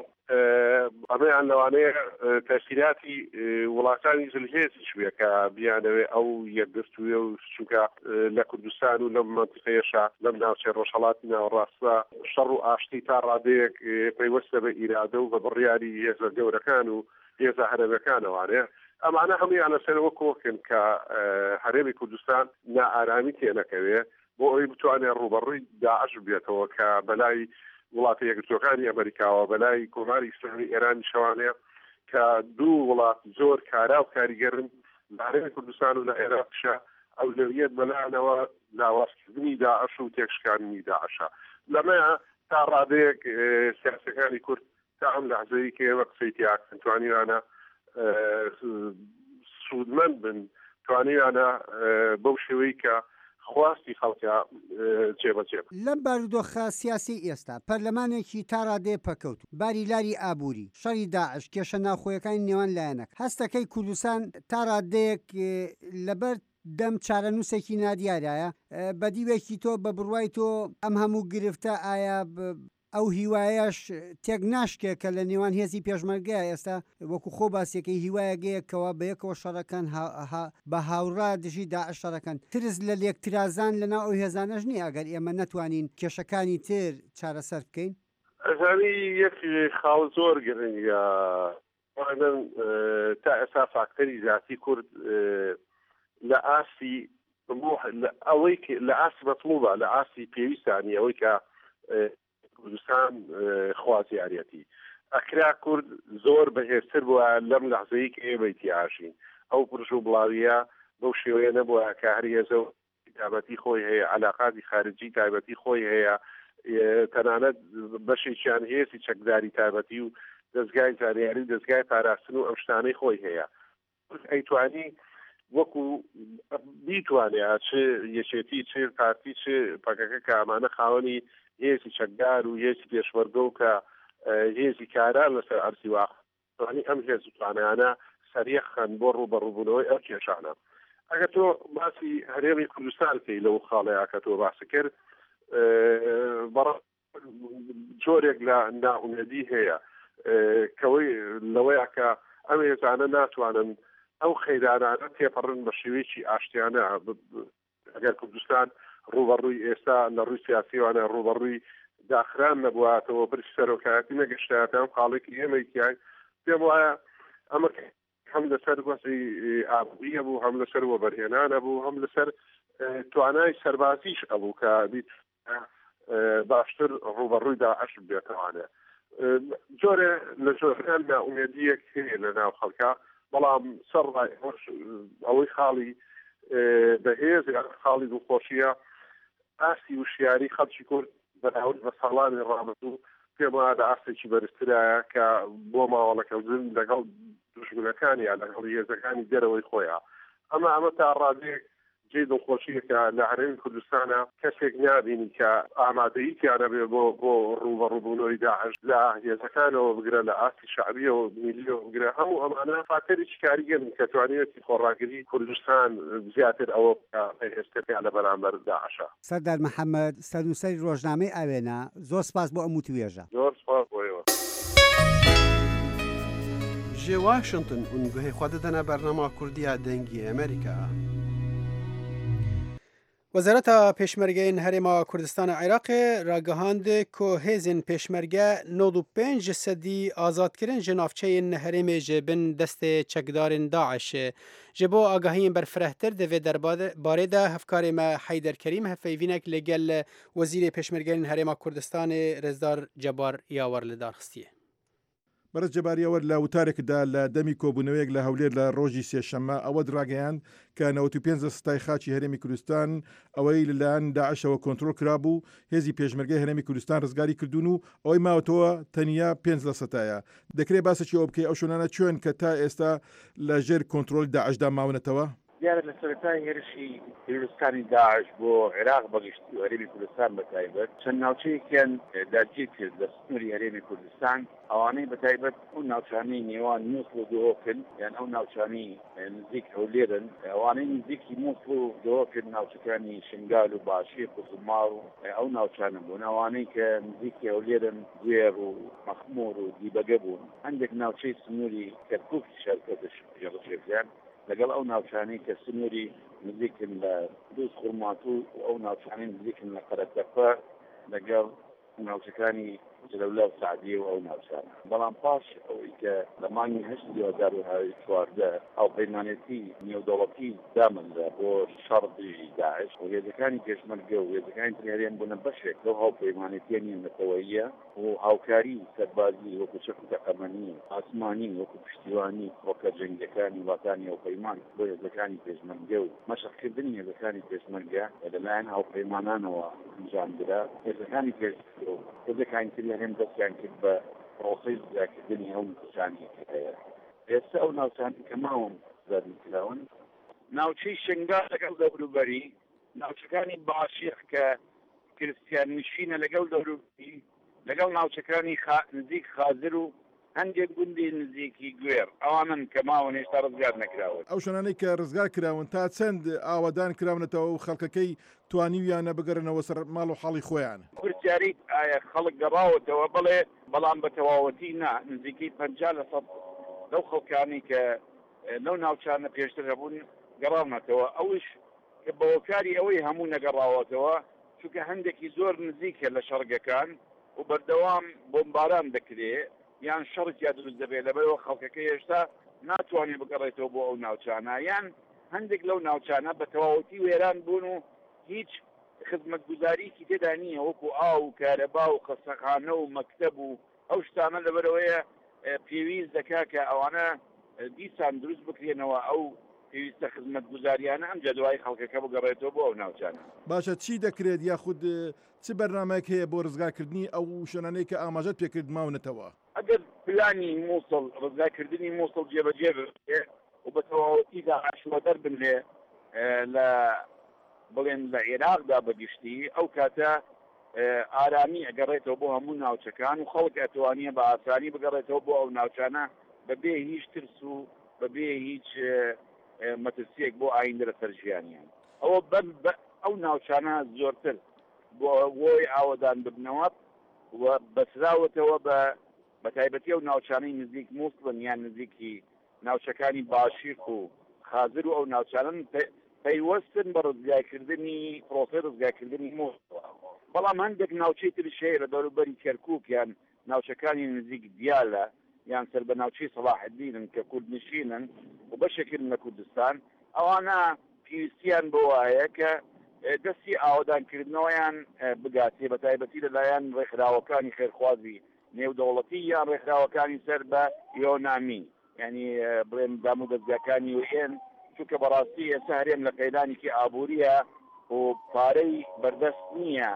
ئەمەیان لەوانەیە تەسیراتی وڵاتانی زلهێزی شوێ کە بیانەوێ ئەو یەکگرتوویە و چونکە لە کوردستان و لەم مەنتیقەیەشە لەم ناوچێ ڕۆژهەڵاتی ناوەڕاستە شەڕ و ئاشتی تا ڕادەیەک پەیوەستە بە ئیرادە و بە بڕیاری هێزە گەورەکان و هێزە هەرێمیەکانەوانەیە. ئەمانە هەمویان لەسەرەوە کۆکن کە هەرێمی کوردستان نائارامی تێنەکەوێ بۆ ئەوی بتوانێت ڕوبەڕووی داعش بێتەوە کە بەلای وڵاتە یەکگرتوەکانی ئەمریکاوە بەلای کۆماری ئیسلامی ئێرانی شەوانەیە کە دوو وڵات زۆر کارا و کاریگەرن لە هەرێمی کوردستان و لە عێراقشە ئەولەویەت بەلایەنەوە لاوازکردنی داعش و تێکشکاندنی داعشە. لەمەیە تا ڕادەیەک سیاسەکانی کورد تا ئەم لەحزەیە کە ئێمە قسەی تیاکەن توانیوانە سوودمەند بن، توانیوانە بەو شێوەیە کە خواستی خەڵکە جێبەجێ بن. لەم بارودۆخە سیاسی ئێستا پەرلەمانێکی تا ڕادێ پەکەوت، باری لاری ئابووری، شەڕی داعش، کێشە ناوخۆیەکانی نێوان لایەنەک. هەستەکەی کوردستان تا ڕادەیەک لەبەر دەم چارەنووسێکی نادیارایە بە دیوێکی تۆ بە بڕوای تۆ ئەم هەموو گرفتە ئایا ئەو هیوایەش تێک ناشکێ کە لە نێوان هێزی پێشمەرگە ئێستا وەکو خۆ باسیەکەی هیوایەگەیەکەوە بە یەکەوە شەڕەکەن بە هاوڕا دژی داعش شەڕەکەن. ترس لە لێکترازان لەناو ئەو هێزانەش نیە ئەگەر ئێمە نەتوانین کێشەکانی تر چارەسەر بکەین؟ ئەزانی یەک خاڵ زۆر گرنگە تا ئێستا فاکتەری ذاتی کورد لە ئاسی ئەوەی لە ئاسی مەطلوبە لە ئاسی پێویستانی ئەوەی کە کوردستان خوازیارەتی ئەکرا کورد زۆر بەهێزتر بووە لەم لەحزەیە کە ئێمە ئیتیاژین. ئەو پرژ و بڵاویە بەو شێوەیە نەبووە کە هەر هێزە و تایبەتی خۆی هەیە، عەلاقاتی خارجی تایبەتی خۆی هەیە، تەنانەت بەشێکیان هێزی چەکداری تایبەتی و دەستگای زانیاری دەستگای پاراستن و ئەم شتانەی خۆی هەیە. ئەیتوانی وەکو بیتوانێت چ یەکێتی چ پارتی چ پەکەکە کە ئەمانە خاوەنی هێزی چەکدار و هێزی پێشمەرگە و کە هێزی کاران لەسەر ئەرسی واقعی ئەم هێز توانیانە سەریەخەن بۆ ڕوبەڕووبوونەوەی ئەو کێشانە. ئەگەر تۆ باسی هەرێمی کوردستان کەی لەو خاڵەیە کە تۆ باسی کرد جۆرێک لە ناومێدی هەیە کەوەی لەوەیە کە ئەم هێزانە ناتوانن ئەو خەیرانانە تێپەڕن بە شێوەیەکی ئاشتیانە. ئەگەر کوردستان ڕوبەڕووی ئێستا لە ڕووی سیاسیوانە ڕوبەڕووی داخران نەبوواتەوە برسی سەرۆکایەتی نەگەشتایەتەوە خاڵێکی ئێمەیکیان پێم وایە ئەمە هەم لەسەر وەسی ئابوویە بوو، هەم لەسەر وەبەرهێنانە بوو، هەم لەسەر توانای سەربازیش ئەبوو کە بیت باشتر ڕوبەڕووی داعش بێتەوانێ. جۆرە لە جۆرەکان ناومێدیەک هەیە لە ناو خەڵکە، بەڵام سەر ئەوەی خاڵی بەهێز خاڵی دڵخۆشیە ئاستی وشیاری خەڵکی کورد بەراورد بە ساڵانی ڕابردوو پێم وایە لە ئاستێکی بەرزترایە کە بۆ ماوەڵەکەوتن لەگەڵ دژمنەکانی یا لەگەڵ هێزەکانی دەرەوەی خۆیان. ئەمە ئەمە تا ڕادێک جێ دڵخۆشیەکە لە هەرێمی کوردستانە کەسێک نابینی کە ئامادەییتیانە بێ بۆ بۆ ڕوبەڕووبوونەوەی داعش لە هێزەکانەوە بگرە، لە ئاستی شعبیەوە میلیۆ بگرە. هەموو ئەمانە فاتەرێکی کاریگەن کە توانێتی خۆڕاگری کوردستان زیاتر ئەوە هێستەکە لە بەرامبەر داعشە. سەردار محەممەد سەرنووسەری ڕۆژنامەی ئاوێنە، زۆر سپاس بۆ ئەم توێژە. زۆر سپاس بۆیەوە. ji Washington û guhê xwe didine bernama Kurdiya dengî Amerîka. Wezareta Pêşmergeyên Herêma Kurdistanê Iraqê ragihand ku hêzên pêşmerge nod û pênc sedî azadkirin ji navçeyên herêmê ji bin destê çekdarên Daeş. Ji bo agahiyên berfirehtir di vê derbarê de hevkarê me Heyder Kerîm hevpeyvînek lêgel Wezîrê Pêşmergeyên Herêma Kurdistanê Rezdar Cebar Yawar li darxistiye. بەرز جەباریەوە لە وتارێکدا لە دەمی کۆبوونەوەیەک لە هەولێر لە ڕۆژی سێشەممە ئەوە دراگەیان کە نەوەت و پێنج ستای خاچی هەرێمی کوردستان ئەوەی لەلایەن داعشەوە کۆنتڕۆل کرابوو، هێزی پێشمەرگەی هەرێمی کوردستان ڕزگاری کردوون و ئەوەی ماوەتەوە تەنیا پێنج لە سەتایە. دەکرێت باسێکی ئەو بکەی ئەو شوێنانە چۆن کە تا ئێستا لە ژێر کۆنتڕۆل داعشدا ماونەتەوە؟ دیارە لە سەرەتای هێرشی هێرستانی داعش بۆ عێراق بەگشتی و هەرێمی کوردستان بەتایبەت چەند ناوچەیەکیان داگیر کرد لە سنووری هەرێمی کوردستان، ئەوانەی بەتایبەت ئەو ناوچانەی نێوان مووسڵ و دۆکن یان ئەو ناوچانی نزیک هەولێرن، ئەوانەی نزیکی مووسڵ و دۆکن ناوچەکانی شنگال و باشیر و زمار و ئەو ناوچانە بوون، ئەوانەی کە نزیکی هەولێرن گوێر و مەخموور و دیبەگە بوون. هەندێک ناوچەی سنووری کەرکووک شەرکەتش ژەڵەشێکیان لەگەڵ ئەو ناوچانەی کە سنووری نزیکن لە دووس خوڕماتوو و ئەو ناوچانەی نزیکن لە قەرەتەپە لەگەڵ ناوچەکانی جلەولە و سعدیە و ئەو ناوچانە. بەڵام پاش ئەوەی کە لە مانگی هەشت دوو هەزار و چواردە هاوپەیمانێتی نێودەوڵەتی دامەنرا بۆ شەڕی داعش و هێزەکانی پێشمەرگە و هێزەکانی تریاریان بوونە بەشێک لەو هاوپەیمانێتیانی نەتەوەییە و هاوکاری سەربازی وەکو چەک و تەقەمەنی ئاسمانی وەکو پشتیوانی فڕۆکە جەنگەکانی وڵاتانی هاوپەیمان بۆ هێزەکانی پێشمەرگە و مەشقکردنی هێزەکانی پێشمەرگە لەلایەن هاوپەیمانانەوە ئەنجامدرا. هێزەکانی پێشمەرگە و هێزەکانی تر لە هێم دەستیان کرد بە پرۆسەی زیادکردنی ئەو ناوچانی هەیە. ئێستا ئەو ناوچانی کە ماوەم زادکراون ناوچەی شنگال لەگەڵ دەوروبەری، ناوچەکانی باشیق کە کریستیان نشینە لەگەڵ دەوروبەری، لەگەڵ ناوچەکانی نزیک خازر و هەندێک گوندی نزیکی گوێر، ئەوانن کە ماوەن هێشتا ڕزگار نەکراون. ئەو شوێنانەی کە ڕزگار کراون تا چەند ئاوادان کراونەتەوە و خەڵکەکەی توانیویانە بگەڕنەوە سەر ماڵ و حاڵی خۆیان؟ پرسیاری ئایا خەڵک گەڕاوەتەوە؟ بڵێ، بەڵام بە تەواوەتی نا، نزیکەی پەنجا لە سەد لەو خەڵکانی کە لەو ناوچانە پێشتر هەبوون گەڕاونەتەوە. ئەوش کە بەوەکاری ئەوەی هەموو نەگەڕاوەتەوە چونکە هەندێکی زۆر نزیکە لە شەڕگەکان و بەردەوام بۆمباران دەکرێت یان شەڕێکیا دروست دەبێت، لەبەرەوە خەڵکەکە هێشتا ناتوانێت بگەڕێتەوە بۆ ئەو ناوچانە، یان هەندێک لەو ناوچانە بە تەواوەتی وێران بوون و هیچ خزمەتگوزاریکی تێدا نییە، وەکو ئاو و کارەبا و قەسەخانە و مەکتەب و ئەو شتانە لەبەرەوەیە پێویست دەکا کە ئەوانە دیسان دروست بکرێنەوە ئەو پێویستە خزمەتگوزاریانە ئەم جەدوای خەڵکەکە بگەڕێتەوە بۆ ئەو ناوچانە. باشە چی دەکرێت یاخود چ بەرنامەیەک هەیە بۆ ڕزگارکردنی ئەو شوێنانەی کە ئاماژەت پێکرد ماونەتەوە؟ ئەگەر پلانی مووسڵ ڕزگارکردنی مووسڵ جێبەجێ بێت و بە تەواوەتی داعشەوە دەربن لێ لە بڵێن لە عێراقدا بەگشتی ئەو کاتە ئارامی ئەگەڕێتەوە بۆ هەموو ناوچەکان و خەڵک ئەتوانیە بە ئاسانی بگەڕێتەوە بۆ ئەو ناوچانە بەبێ هیچ ترس و بەبێ هیچ مەترسیەک بۆ ئایندە لەسەر ژیانیان ئەوە ئەو ناوچانە زۆرتر بۆ وۆی ئاوەدان ببنەوە و بەسراوەتەوە بە بەتایبەتی ئەو ناوچانەی نزیک مووسڵن یان نزیکی ناوچەکانی باشیق و خازر و ئەو ناوچانن پەیوەستن بە ڕزگارکردنی پرۆسەی ڕزگارکردنی مووسڵ بەڵام هەندێک ناوچەی تری شەیە لە دەوروبەری کەرکووک یان ناوچەکانی نزیک دیالە یان سەر بە ناوچەی سەلاحەدینن کە کوردنشینن و بەشێکن لە کوردستان ئەوانە پێویستیان بۆ وایە کە دەستی ئاوادانکردنەوەیان بگاتێ بە تایبەتی لەلایەن ڕێکخراوەکانی خێرخوازی نێودەوڵەتی یان ڕێکخراوەکانی سەر بە یۆنامی ینی بڵێن دام و دەستگاکانی وێن چونکە بەڕاستی ئێستا هەرێم لە قەیدانێکی ئابووریە و پارەی بەردەست نییە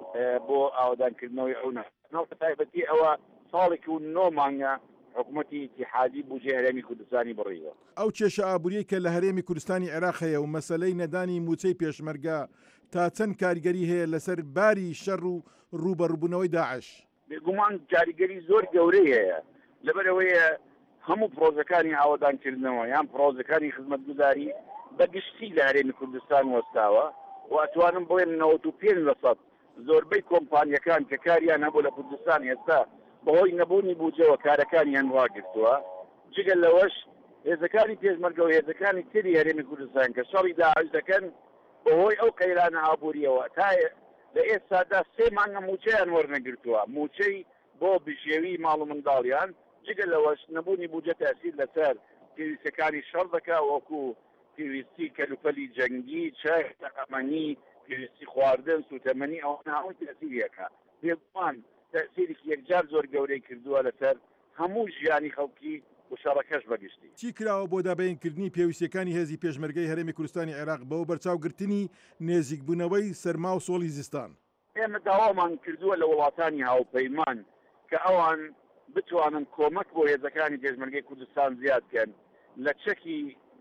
بۆ ئاوادانکردنەوەی ئەو نەوە بە تایبەتی ئەوە ساڵێکی و نۆ مانگە حکوومەتی ئیتیحادی بوجێ هەرێمی کوردستانی بڕیوە ئەو کێشە ئابووری کە لە هەرێمی کوردستانی عێراق هەیە و مەسەلەی نەدانی موچەی پێشمەرگە تا چەند کاریگەری هەیە لەسەر باری شەڕ و ڕوبەڕووبوونەوەی داعش بێگومان کاریگەری زۆر گەورەی هەیە لەبەرەوەیە هەموو پرۆژەکانی ئاوادانکردنەوە یان پرۆژەکانی خزمەتگوزاری بەگشتی لە هەرێمی کوردستان وەستاوە و ئەتوانم بڵێن نەوەت و پێنج لە سەد زۆربەی کۆمپانیەکان کە کاریان هەبوو لە کوردستان ئێستا بەهۆی نەبوونی بوجەوە کارەکانیان ڕاگرتووە جگەل لەوەش هێزەکانی پێشمەرگە و هێزەکانی تری هەرێمی کوردستان کە شەڕی داعش دەکەن بەهۆی ئەو قەیرانە ئابووریەوە تا لە ئێستادا سێ مانگە موچەیان وەرنەگرتووە موچەی بۆ بژێوی ماڵ و منداڵیان جگەل لەوەش نەبوونی بوجە تاسیل لەسەر پێویستەکانی شەڕ دەکا وەکو پێویستی کەلوپەلی جەنگی چای تەقەمەنی پێویستی خواردن سوتەمەنی ئەو ناوەی تەسیریەکە بێگومان تەسیرێکی یەکجار زۆر گەورەی کردووە لەسەر هەموو ژیانی خەڵکی و شەڕەکەش بەگشتی چی کراوە بۆ دابینکردنی پێویستەکانی هێزی پێشمەرگەی هەرێمی کوردستانی عێراق بەوە بەرچاوگرتنی نێزیکبوونەوەی سەرما و سۆڵی زستان ئێمە داوامان کردووە لە وڵاتانی هاوپەیمان کە ئەوان بتوانن کۆمەک بۆ هێزەکانی پێشمەرگەی کوردستان زیادکەن لە چەکی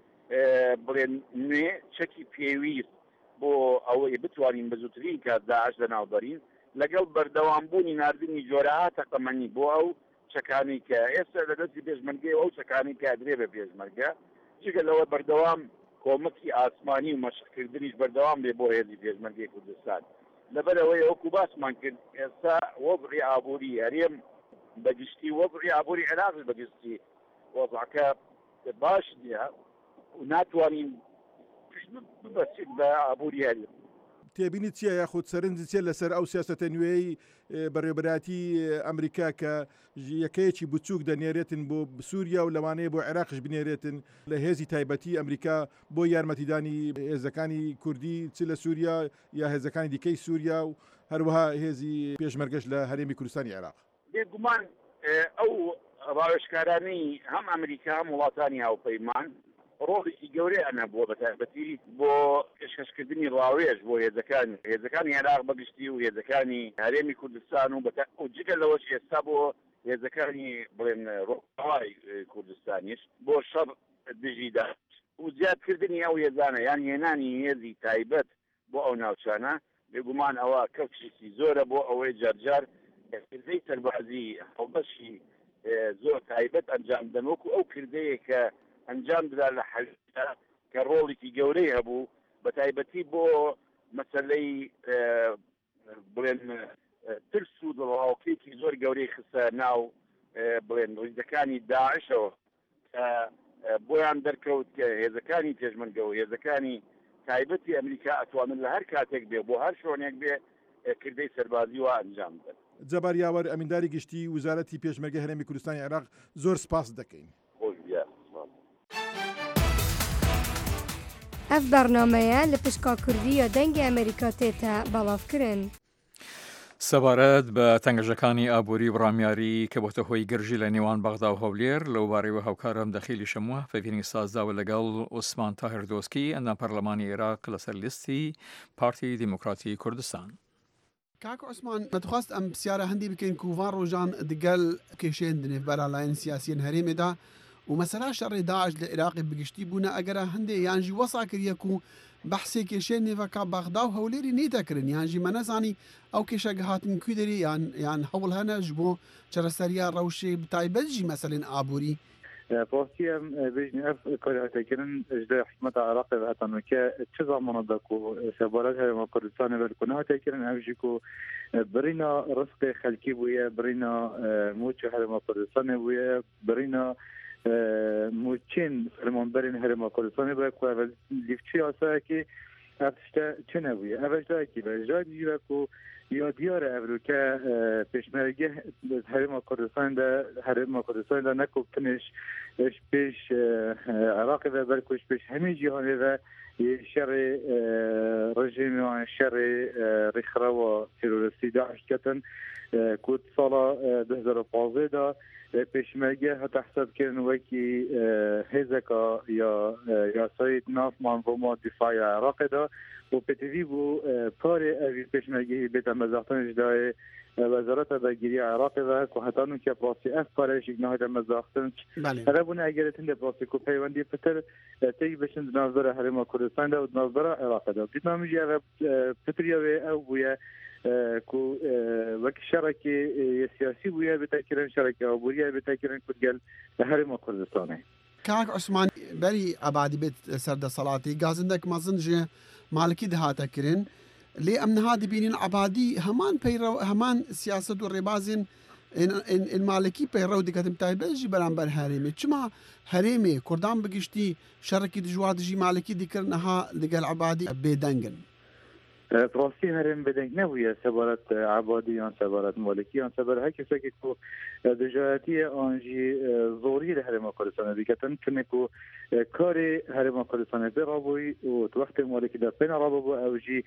بڵێن نوێ چەکی پێویست بۆ ئەوەی بتوانین بە زووترین کات داعش لەناوبەرین لەگەڵ بەردەوامبوونی نردنی جۆرەها تەقەمەنی بۆ ئەو چەکانی کە ئێستا لە دەستی پێشمەرگەی ئەو چەکانی کادرێ بە پێشمەرگە جگەل لەوە بەردەوام کۆمەکی ئاسمانی و مەشقکردنیش بەردەوام بێ بۆ هێزی پێشمەرگەی کوردستان لەبەرەوەی ئەوکو باسمان کرد ئێستا وەضعی ئابووری هەرێم بەگشتی وەضعی ئابووری عێراق بەگشتی وەضعەکە باش نییە و ناتوانین ببەچین بە ئابووری هەرێم تێبینی چیە یاخود سەرنج چێ لەسەر ئەو سیاسەتە نوێی بەڕێوەبەراتی ئەمریکا کە یەکەیەکی بچووک دەنێرێتن بۆ سووریا و لەوانەیە بۆ عێراقش بنێرێتن لە هێزی تایبەتی ئەمریکا بۆ یارمەتیدانی هێزەکانی کوردی چ لە سووریا یا هێزەکانی دیکەی سووریا و هەروەها هێزی پێشمەرگەش لە هەرێمی کوردستانی عێراق بێگومان ئەو ڕاوێژکارانەی هەم ئەمریکا هەم وڵاتانی هاوپەیمان ڕۆڵێکی گەورەیان هەبووە بە تایبەتی بۆ پێشکەشکردنی ڕاوێژ بۆ هێزەکان هێزەکانی عێراق بەگشتی و هێزەکانی هەرێمی کوردستان و بە جگە لەوەش ئێستا بۆ هێزەکانی بڵێن ڕۆڵاوای کوردستانیش بۆ شەڕ دژیدا و زیادکردنی ئەو هێزانە یان هێنانی هێزی تایبەت بۆ ئەو ناوچانە بێگومان ئەوە کەوتشێکی زۆرە بۆ ئەوەی جارجار کردەی سەربازی هەڵبەشی زۆر تایبەت ئەنجام دەن وەکو ئەو کردەیە کە ئەنجام درا لە حەجدا کە ڕۆڵێکی گەورەی هەبوو بە تایبەتی بۆ مەسەلەی بڵێن ترس و دڵاوکێکی زۆر گەورەی خستە ناو بڵێن ڕیزەکانی داعشەوە کە بۆیان دەرکەوت کە هێزەکانی پێشمەرگە و هێزەکانی تایبەتی ئەمریکا ئەتوانن لە هەر کاتێک بێ بۆ هەر شۆنێک بێ کردەی سەربازی و ئەنجام بدەن. جەبار یاوەر ئەمینداری گشتی وزارەتی پێشمەرگە هەرێمی کوردستانی عێراق زۆر سپاس دەکەین. ئەف بەرنامەیە لە پشکا کوردیە دەنگی ئەمریکا تێتە بەڵاوکردن. سەبارەت بە تەنگەژەکانی ئابووری بڕامیاری کە بۆتە هۆی گرژی لە نێوان بەغدا و هەولێر لەو بارەیەوە هاوکارم دەخیلی شەمووە فەڤینی سازداوە لەگەڵ عوسمان تاهر دۆسکی ئەندام پەرلەمانی عێراق لەسەر لیستی پارتی دیموکراتی کوردستان. کاک عوسمان دەتخواست ئەم پرسیارە هەندی بکەین کوڤان ڕۆژان دگەل کێشێن دنێ بەرالایەن سیاسیین هەرێمێدا ومسألة شر داعش لعراق بقشتي بونا أجرا هندي يعني وصا كريكو بحثي كشين نفكا بغداد هوليري نيتا كرن يعني ما نزاني أو كشجهات من كدري يعني يعني حول هنا جبو شرسريا روشي بتاعي بجي مثلا آبوري بوستي بيجني أف كره تكرن إجدا حكمة العراق بهتن كا تشزع منادكو سبارتها ما كردستان بالكونها تكرن أفجيكو برينا رزق خلقي ويا برينا موتش هرم كردستان ويا برينا موتشين فرمان برين هرم كردستان بقى لفتشي أساكي أفتشتا چنوي أفتشتا كي بجاد يجيبكو یا دیار امریکا پیشمرگی هرم کردستان ده هرم کردستان ده نکوبتنش پیش عراق و برکوش پیش همه جهانی و شر رژیم و شر رخرا و تروریستی داعش کتن کود سال دو هزار و پانزده ده پیشمرگی حتی حساب کردن وکی هزکا یا یا سایت ناف منظومه دفاع عراق ده و پتیوی بو کار اوی پیشمرگی بیت مزاحتن اجدای وزارت درگیری عراق و که حتی اون که پراسی اف کارش اگناهی در مزاحتن هره بونه اگر تنده پراسی که پیوندی پتر تیگ بشن دنازدار حرم کردستان ده و دنازدار عراق ده دیت نامیجی او پتریاوی او بویه که وقت شرکه سیاسی بویه بتاکرن شرکه عبوریه بتاکرن کدگل حرم کردستانه كاك عثمان بري أبعد بيت سرد صلاتي غازندك مازنجي مالكي دهاتا كرين لي أمن هادي بينين عبادي همان بيرو همان سياسة الربازين إن إن المالكي بيرو دي كتم تاي بيجي برامبر هريمي چما هريمي كردان بقشتي شركي دجواد جي مالكي دي كرنها لقال عبادي بيدنگن پراسی هرم بدنگ نبویه سبارت عبادیان سبارت مالکیان سبارت هر کسی که کو دجاتی آنجی زوری ده هرم کردستان بیکتن کنه کو کار هرم کردستان برابوی و تو وقت مالکی در پین رابو اوجی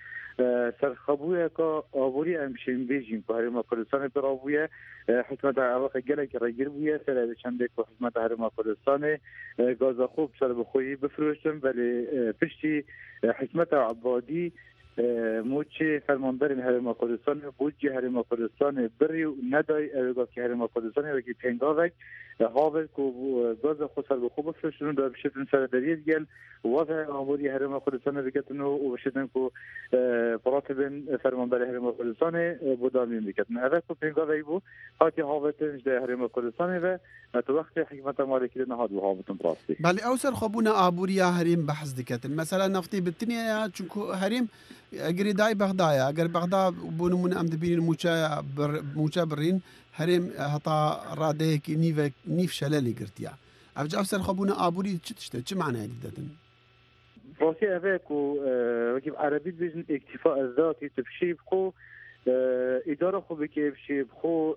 سرخبویه که آبوری امشین بیجیم که هرم کردستان برابویه حکمت عراق گلک رگیر بویه سر چنده که حکمت هرم کردستان گاز خوب سر بخویی بفروشتن ولی پشتی حکمت عبادی موچه فرماندار هرم کردستان بودجه هرم کردستان بری ندای اوگا که هرم کردستان و که پنگاوک هاول کو گاز خسر به خوب فروشون دو بشتن سر دریت گل وضع آموری هرم کردستان بکتن و بشتن کو پراتبن فرماندار هرم کردستان بودامین بکتن اوه کو پنگاوک بو هاتی هاولتنج ده هرم کردستان و تو وقت حکمت مالکی نهاد و هاولتن پراستی بله اوسر خبونا آبوریا هرم بحث دکتن مثلا نفتی بتنیا چونکو هرم اگر دای بغداد اگر بغداد بونمون ام دبین موچا بر موچا برین هرم هتا راده کی نیو نیف شللی گرتیا افجا سر خبونا آبوری چی تشته چه معنی دادن راسي افاك وكيف عربي بيجن اكتفاء الذاتي تبشي بخو اداره خو بكي بشي بخو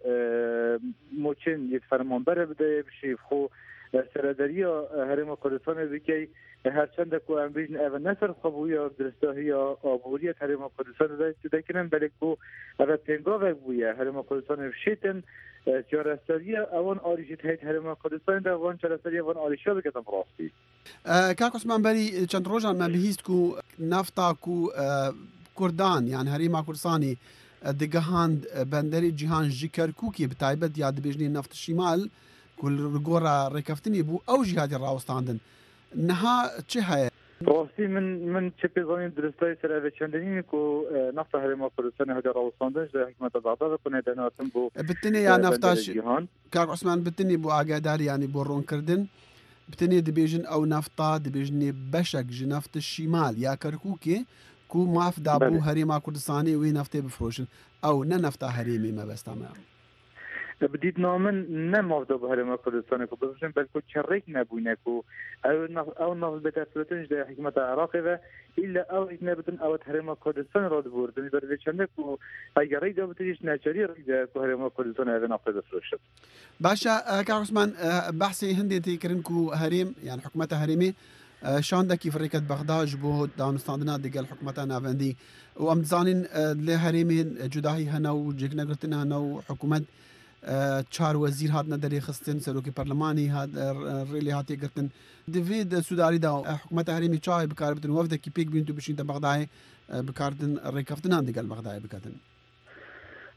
موچن يتفرمان بره بده بشي بخو سرداریا هرم کردستان بکی هرچند کو ام بیشن اول نصر خوبویا درستاهیا آبوریت هرم کردستان داشته کنن بله کو اول پنگاوک بویا هرم کردستان بشیتن چهارستاریا اوان آریشت هیت هرم کردستان ده وان چهارستاریا وان آریشا بکتم راستی کاک عثمان بری چند روزان ما بهیست کو نفتا کو کردان يعني هريما كردستاني دقهاند بندري جيهان جي كركوكي بتايبت ياد بيجني نفط الشمال كل رجورا ركفتني بو او جهاد الراوستاندن نها تشهاي راسي من من تشبيزوني درستاي سر افشندني كو نفط هريما كردستان هذا راوستاندن ده حكمه بعضها كنا دنا تنبو بتني يا نفطاش كاك عثمان بتني بو اگادار يعني بورون كردن بتني دبيجن او نفطا دبيجني بشك جي نفط الشمال يا كركوكي کو ماف دابو هريما كردستاني وي نفطي بفروشن او نه نفطا هريمي ما بس تمام بديت نامن نه ماف دابو هريما كردستاني کو بفروشن بلکو چريك نبوينكو او او نفط بتفلتنج ده حكمه العراق و الا او نبتن او هريما كردستان راد بوردن بر چندكو اگر ايدا بتيش ناچري ريدا هريما كردستان او نفط بفروشن باشا كاك عثمان بحثي هندي تكرنكو هريم يعني حكمه هريمي شان كيف ريكت بغداد جبو دانستاندنا دقال حكومتها نافندي وام زانين لهريمي جداهي هنا وجيكنا قلتنا هنا وحكومت چار وزير هاد ندري خستن سلوكي برلماني هاد ريلي هاتي قلتن ديفيد سوداري دا حكومتها هريمي چاي بكاربتن وفد كي بيك بينتو بشين بغداد بكارتن ريكفتنا دقال بغداد بكاتن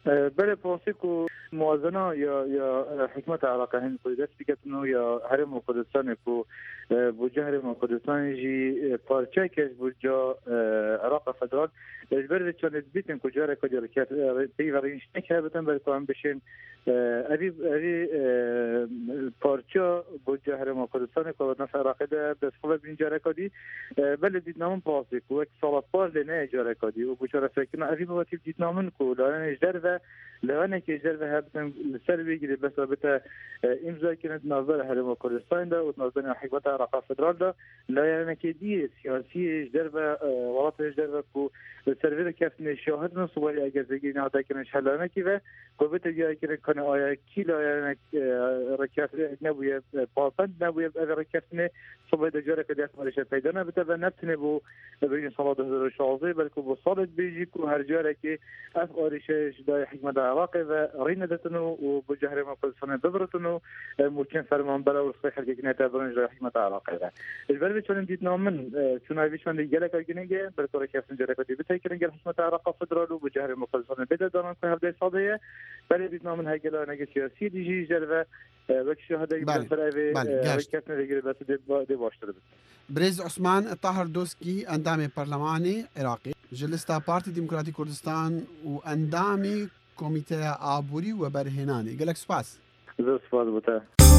بله پاسیکو موازنه یا یا حکمت عراق هند قدرت بکتنو یا حرم کردستان کو بوجه حرم کردستان جی پارچه کش بوجه عراق فدرال اجبر چون بیتن کجا را کجا کرد پیورینش نکردن برای کام بشین ابی ابی پارچه بوجه حرم کردستان کو نفر عراق ده بس خوب بین جاره کدی بله دیدنامون پاسیکو یک سال پار لنه جاره کدی و بوجه فکر نه ابی بابتی دیدنامون کو لانه اجدر و لانه که اجدر و هبتن سر بگیری بس بته امضا کنند نظر حرم کردستان ده و نظر حکومت عراق فدرال ده لانه که دی سیاسی اجدر و ولات اجدر و کو سرور کفن شاهد من صبحی اگر زگی نهاده کنش حلانه کی و قوت جایی کنه کنه آیا کی لانه رکف نبویه پاسند نبویه اگر رکفنه صبحی دجاره که دست مالش پیدا نبته و نبتنه بو بین سال دو هزار و شانزده بلکه بو سال بیجی کو هر جاره که اف آریشش دای حکمت عراق و رین دتنو و بو جهر ما کردستان ببرتنو ممکن فرمان بلا و صحیح حرکت کنه تبرنج دای حکمت عراق و البته چون دید نامن چون اویش من دیگه لکه گنگه بلکه کفن جاره کدی بتای کنه گل حکمت عراق فدرال و بو جهر ما کردستان بده دارن که هفته ساده بله دید نامن هگلا نگه سیاسی دیجی جلوه وقت شهاده بله بله کفن دیگه بس دی باشتره برز عثمان طاهر دوسکی اندام پارلمانی عراقی جلستا پارتی دموکراتی کردستان و اندامی کمیته آبوری و برهنانی گلک سپاس زه سپاس بوده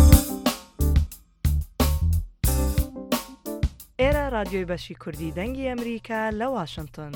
ئێرە رادیۆی بەشی کوردی دەنگی ئەمریکا لە واشنگتن.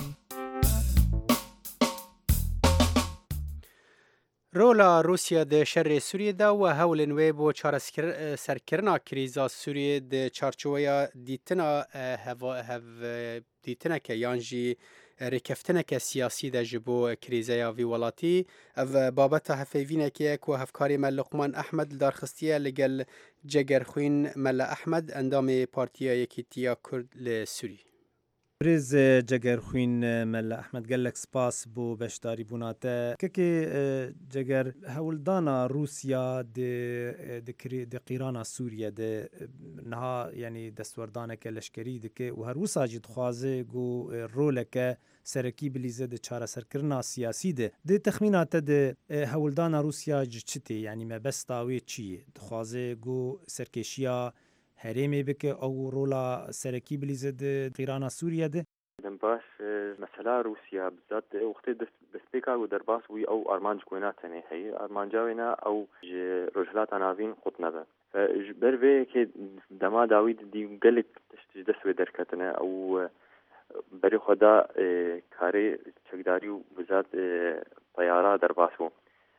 رولا روسیا د شر سوریه دا و هولن وی بو چارەسەر سەرکردنا کریزا سوریه د چارچوەیە دیتنا هەv دیتنەکە یان jî rêkeftineke siyasî de ji bo krîzeya vî welatî ev babeta hevfêvînekê ye ku hevkarê me Luqman Ehmed li darxistiye li gel Cegerxwîn Melle Ehmed endamê Partiya Yekîtiya Kurd li Sûrî. برز جگر مل احمد گلک سپاس بو بشداری بوناته که جگر هولدانا روسیا د د قیرانا سوریه د نها یعنی دستوردانه که لشکری دکه و هر وسا جد خوازه گو رولکه سرکی بلیزه د چاره سرکرنا سیاسی ده د تخمینات د هولدانا روسیا جچتی یعنی مبستاوی چی خوازه گو سرکشیا هرمی بکه او رولا سرکی بلیزه د قیرانا سوریه ده باش مثلا روسیا بالذات وقتی دستپیکا و درباس وی او ارمانج کویناتنه هی ارمانجاوینا او رجلات عناوین قطنه به فجبر به که دما داوید دی گلک دستوی درکتنه او بری خدا کاری چکداری و بالذات طیاره درباسو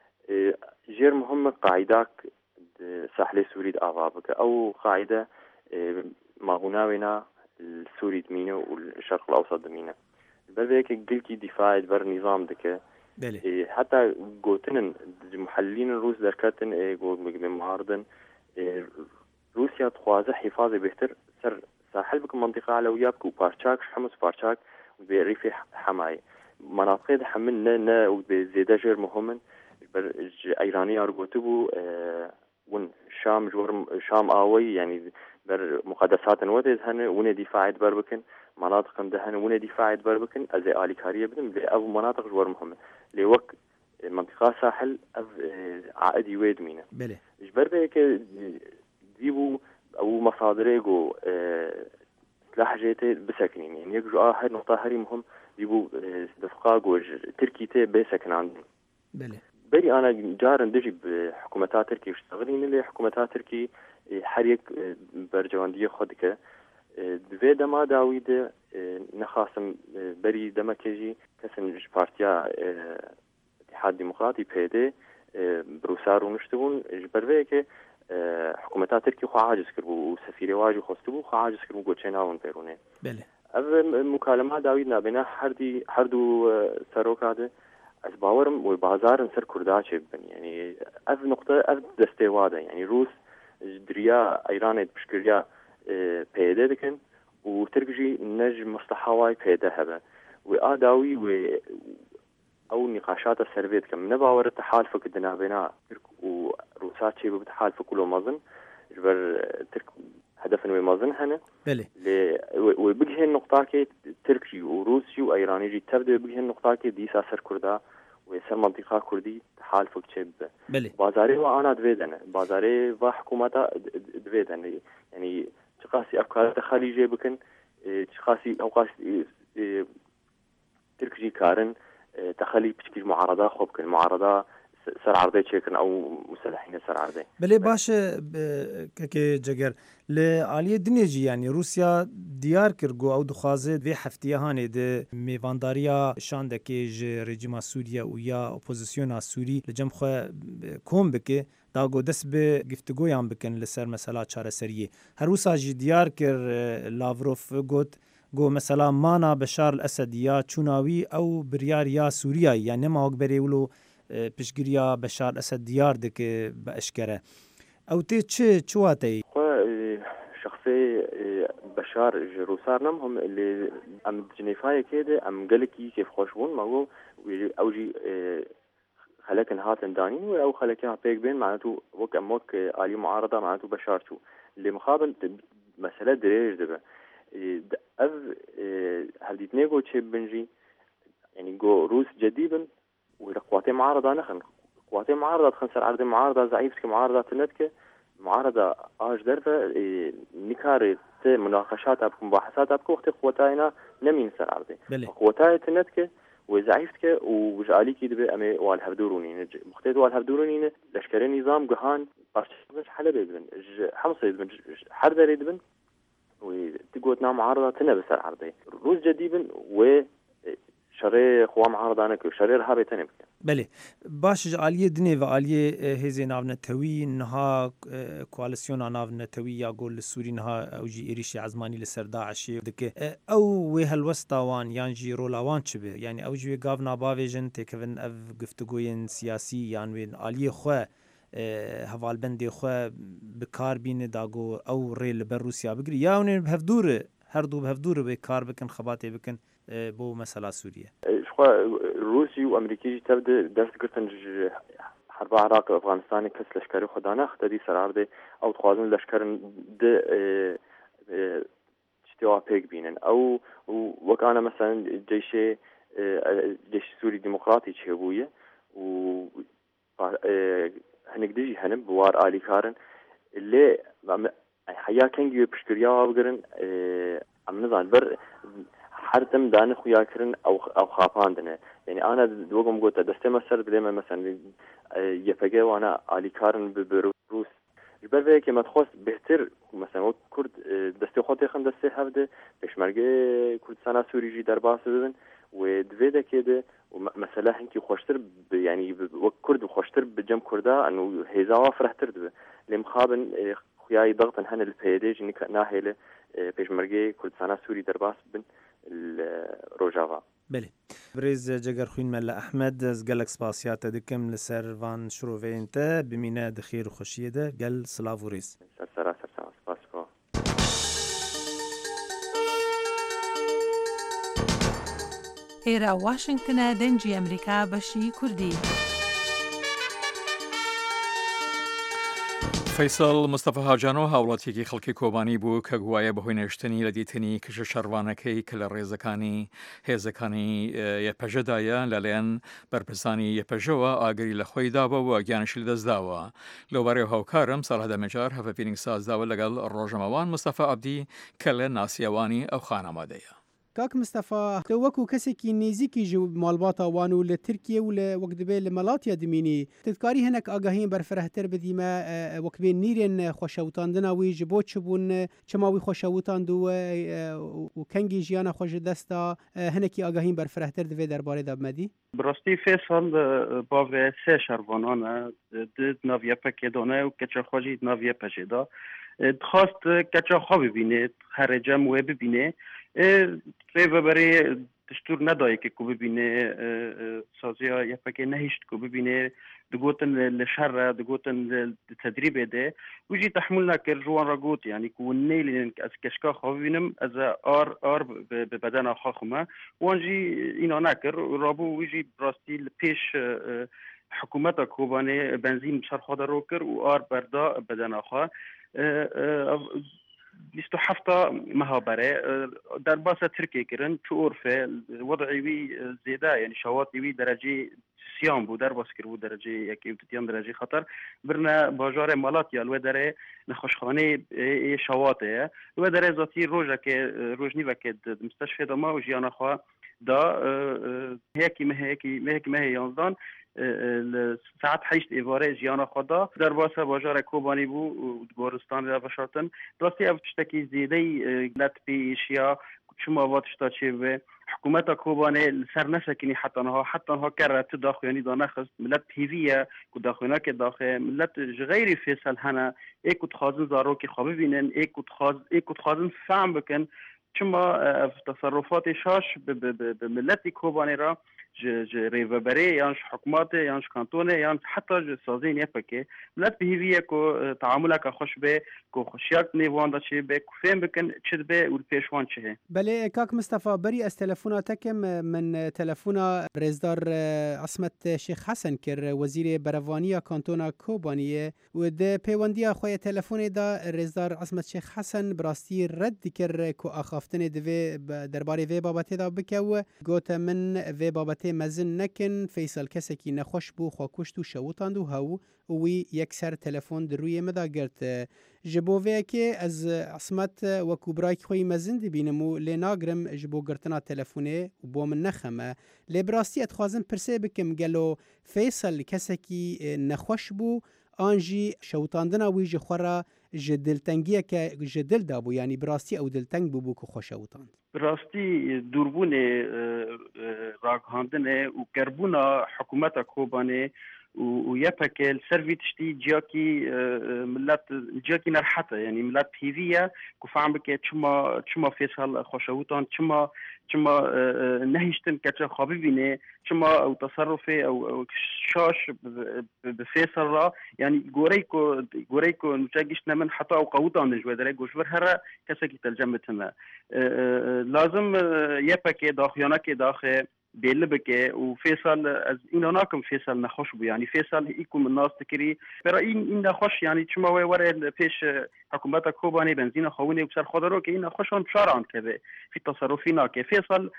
جیر مهم قاعداک ساحل سوري آبابك أو قاعدة ما هناونا السوري دمينه والشرق الأوسط دمينه بلبيك قلكي دفاع بر نظام دك حتى قوتن محللين الروس دركاتن قوت معارضن روسيا تخوازه حفاظ بهتر سر ساحل بك منطقة علويابك وبارشاك حمص بارشاك بريف حماية مناطق حملنا نا وبزيادة جير مهمن بر إيرانية أرجوتبو ون شام جور شام آوي يعني بر مقدسات ودز هن ون دفاعات بربكن مناطق ده هن ون دفاعات بربكن از آلي كارية بدم أو مناطق جور مهمة لوك منطقة ساحل أو عادي ويد مينا بله جبر بيك ديبو أو مصادريجو سلاح جيته بسكنين يعني يجو آخر نقطة هري مهم ديبو دفقاق وج تركيته بسكن عندهم بله بري أنا جارن دجي بحكومتات تركي اشتغلين اللي حكومتات تركي حريك برجواندية خدك دوی دما داويد نخاسم بري دما كيجي كسن بارتيا اتحاد ديمقراطي بيدي بروسار ونشتبون جبر که حكومتات تركي خو عاجز كربو وسفيري واجي خستبو خو عاجز كربو گوچيناون بيرونه بله اف مكالمات داويد نابنا هردي هردو سروكاده از باورم و بازارن سر کردا چه بن يعني اف نقطه اف دستواده يعني روس دريا ايران بشكريا پیدا دکن و تركجي نج مصلحه پیدا هبه و اداوي و او نقاشات السرفيت كم نباور التحالف كدنا بينا ترك وروسات شي بتحالف كله مازن جبر ترك هدفنا ومازن هنا بله وبجه النقطه كي تركي وروسي وايراني جي تبدا بجه النقطه كي دي ساسر كردا و سر منطقه كردي تحالفك تشب بله بازاري وانا دويدن بازاري وحكومته دويدن يعني تقاسي افكار خليجيه بكن تقاسي اوقات تركجي كارن تخلي بشكل معارضه خو بكن معارضه سر عرضي تشيكن او مسلحين سر عرضي بله باش كي جگر لعالی دنیجی یعنی روسیا دیار کرگو او دخوازه دوی هفته هانه ده میوانداریا شانده که ج رژیم سوریه و یا اپوزیسیون سوری لجم خو کوم بکه داگو دست به گفتگویان بکن لسر مثلا چاره سریه هر روسا جی دیار کر لاوروف گوت گو مثلا مانا بشار الاسد یا چوناوی او بریار یا سوریه یعنی ما اکبری ولو پشگیریا بشار الاسد دیار دکه به اشکره او تی چه چواتی شخصي بشار جروسارنم هم اللي ام جنيفاي كده ام قالكي كيف خوشون ما هو اوجي خلكن هاتن دانين او خلكن بيك بين معناته وك اموك الي معارضه معناته بشارتو اللي مقابل مساله دريج دبا اف هل نيجو تشيب بنجي يعني جو روس جديدا وقواتي معارضه نخن قواتي معارضه خنسر عرض معارضه ضعيف معارضه تنتك معارضة آج درفة نكاري مناقشات أبكم مباحثات أبكم وقت قوتاينا نمين سر عرضي قوتاي تنتك وزعيفتك وجعليكي دبي أمي والهبدورونين مختلف والهبدورونين لشكري نظام جهان بارتش حلبة دبن حمصي دبن حردري دبن وتقوتنا معارضة تنبي سر عرضي روس جديدا و شري خوا معارضانه که شري رهابه تنه بکن بله باش عالیه دنی و عالیه هزی ناونتوی نها کوالسیون ناونتوی یا گول سوری نها اوجی ایریشی عزمانی لسر داعشی دکه او وی هلوستاوان یانجی رولاوان چبه یعنی اوجی گاونا باویجن تکون اف گفتگوین سیاسی یعنی عالیه خو هوالبندی خو بکار بین داگو او ریل بر روسیا بگری یا اون بهفدور هر دو بهفدور به کار بکن خباتی بکن بو مسألة سوريا. شو روسي وأمريكي تبدأ درس كرتن حرب العراق وأفغانستان كس لشكري خدانا خدي سرعردي أو تخوازن لشكرن د اشتوا بيك بينن أو وكأنا مثلا جيش جيش سوري ديمقراطي شهبوية و هنك ديجي هنب بوار آلي كارن اللي حيا كنجي بشكريا وابقرن عم نظن بر حرتم دان خويا كرن او او خافاندنه يعني انا دوغم قلت دستي مسر بديما مثلا يفقه وانا علي كارن بروس جبر ويك ما تخص بهتر مثلا كرد دستي خوتي خن دستي هفده بشمرگه كردستان سوري جي درباس ببن ودفيده كده ومساله هنكي خوشتر يعني كرد خوشتر بجم كردا انه هيزاوا فرحتر دبه لمخابن خوياي ضغطن هن البيدج ناهيله بشمرگه كردستان سوري درباس بن الروجافا بله بريز جگر خوين ملا احمد از گلک سپاسیات دکم لسر وان شروفین تا بمینه دخیر و خوشیه ده گل سلاو و ریز سر سر سر سر سپاس کو ایرا واشنگتن دنجی امریکا بشی کردی فەیسەڵ مستەفە هاجانەوە هاوڵاتێکی خەڵکی کۆبانی بوو کە گوایە بەهۆی نێشتنی لە دیتنی کشە شەڕوانەکەی کە لە ڕێزەکانی هێزەکانی یەپەژەدایە لەلایەن بەرپرسانی یەپەژەوە ئاگری لە خۆی دابەوە گیانشی لەدەستداوە لەوبارەی هاوکارم سەڵهەدە مێجار هەفەپیننگ سازداوە لەگەڵ ڕۆژەمەوان مستەفە عەبدی کە لە ناسیەوانی ئەو خانەمادەیە. کاک مستەفا تۆ وەکو کەسێکی نێزیکی ژ ماڵباتە وان و لە ترکیە و لە وەک دەبێت لە مەڵاتیا دمینی تتکاری هەنێک ئاگاهین بەرفرەهتر بدیمە وەکبێ نیرێن خۆشەوتاندناوی ji بۆ چبوون چماوی خۆشەوتاند و کەنگی ژیانە خۆش دەستا هەنێکی ئاگاهین بەرفرەهتر دەبێت دەربارەی دابمەدی براستی فێساڵ باێ سێ شەڕوانانە ناویە پەکێدانە و کەچە خۆژی ناویە پەژێدا دخواست کەچە خوا ببینێت هەرێجەم وێ ببینێ ڕێبەبەرێ دستور ندایه که کو ببینه سازیا یپکه نهیشت کو ببینه دگوتن لشر دگوتن تدریب ده وجی تحمل نکر جوان را گوت یعنی کو نیل از کشکا خو ببینم از آر آر به بدن خاخمه وانجی اینا نکر رابو وجی براستی پیش حکومت کوبانه بنزین شرخوده رو کر و آر بردا بدن خوا بیست و هفت مهابره در باس ترکیه کرن تو عرفه وضعی وی زیاده یعنی شواطی وی درجه سیام بود در واسکر بود درجه یکی و تیان درجه خطر برنا باجار مالاتیا لو داره نخوشخانه شواته لو داره ذاتی روزه که روزنی وقت مستشفى دما و جیانا خوا دا هيك ما هيك ما هيك ما هي ينظن ساعت حيشت إيفارة جيانا خدا در واسه باجار کوبانی بو و گورستان را بشارتن راستی اف تشتکی زیدی لات پیشیا شما واتشتا چه به حکومت کوبانی سر نسکنی حتی آنها حتی آنها کرد تداخلی دانخست ملت پیویه که داخلنا که داخل ملت غیر فیصل هنه ای که تخازن زارو که خواب بینن ای که تخاز ای که تخازن فهم بکن چما تصرفات شاش به ملت کوبانی را ج ریوبری یانش حکومت یانش کانتون یانش حتی سازی نیفکه ملت بهیویه که تعامل که خوش به که خوشیات نیوان داشته به کفیم بکن چه به اول پیشوان چه. بله کاک مصطفی بری از تلفناتکم من تلفن رزدار عصمت شیخ حسن کر وزیر بروانی کانتون کوبانیه و ده پیوندی خوی تلفن دا رزدار عصمت شیخ حسن براستی رد کر کو اخافتن دوی درباره وی بابت دا بکو گوت من وی بابت مزن نکن فیصل کسی که نخوش بو خواکشت و شوتاند و هاو وی یک سر تلفن در روی مدا گرت جبوه که از عصمت و کوبرای خوی مزن دبینمو لناگرم جبو گرتنا تلفونه و بو من نخمه لبراستی اتخوازم پرسه بکم گلو فیصل کسی که نخوش بو آنجی شوتاندنا وی جخورا جدلتنگیه که جدل دابو یعنی براستی او دلتنگ بو بو که خوش شوتاند براستی دوربون راگهاندنه و کربونا حکومت کوبانه و يبكي السيرفيتشتي جاكي ملات جاكي نرحته يعني ملات بيفيا كفعم بك تشما تشما فيصل خوشوتان تشما تشما نهيشتن كتر خابيبينه تشما او تصرفي او شاش بفيصل را يعني غوريكو غوريكو نتاجش نمن حتى او قوتان نجوادره غوشور هر كسكي ترجمتنا لازم يبكي داخيانا كي داخل بيل بك وفيصل از اینا ناکم فيصل نخوش بو يعني فيصل يكون الناس تكري برا این این نخوش يعني چما وي ور پیش حکومت کوبانی بنزین خونه بسر خودرو که این خوشان شاران كده في تصرفينا که فيصل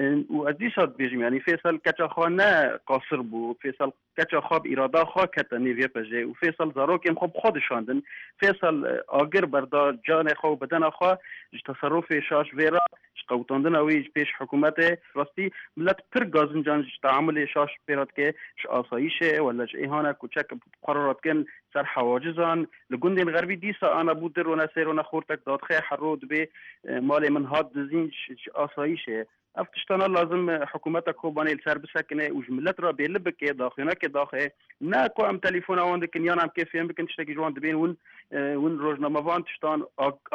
وازيشات بيجم يعني فيصل كچا خانه قاصر بو فيصل كچا خاب اراده خا کته نیوی پجه و فيصل زارو که خب خودشاندن فيصل اگر بردا جان خو بدن خو تصرف شاش ویرا قوتاندن اوی پیش حکومت راستی ملت پر گازن جان تعامل شاش پیرات که آسایشه ولا اهانه کوچک قرارات کن سر حواجزان لگوند الغربی دیسا انا بودر و نسیر و نخورتک دادخه حرود به مال من هاد دزین آسایشه افتشتانا لازم حکومت کوبانی سر بسکنه و جملت را بیل بکه داخلنا که داخل نه کو ام تلفن اوند کنیان ام کیفیم بکن تشتکی جوان دبین ون ون روزنامه وان تشتان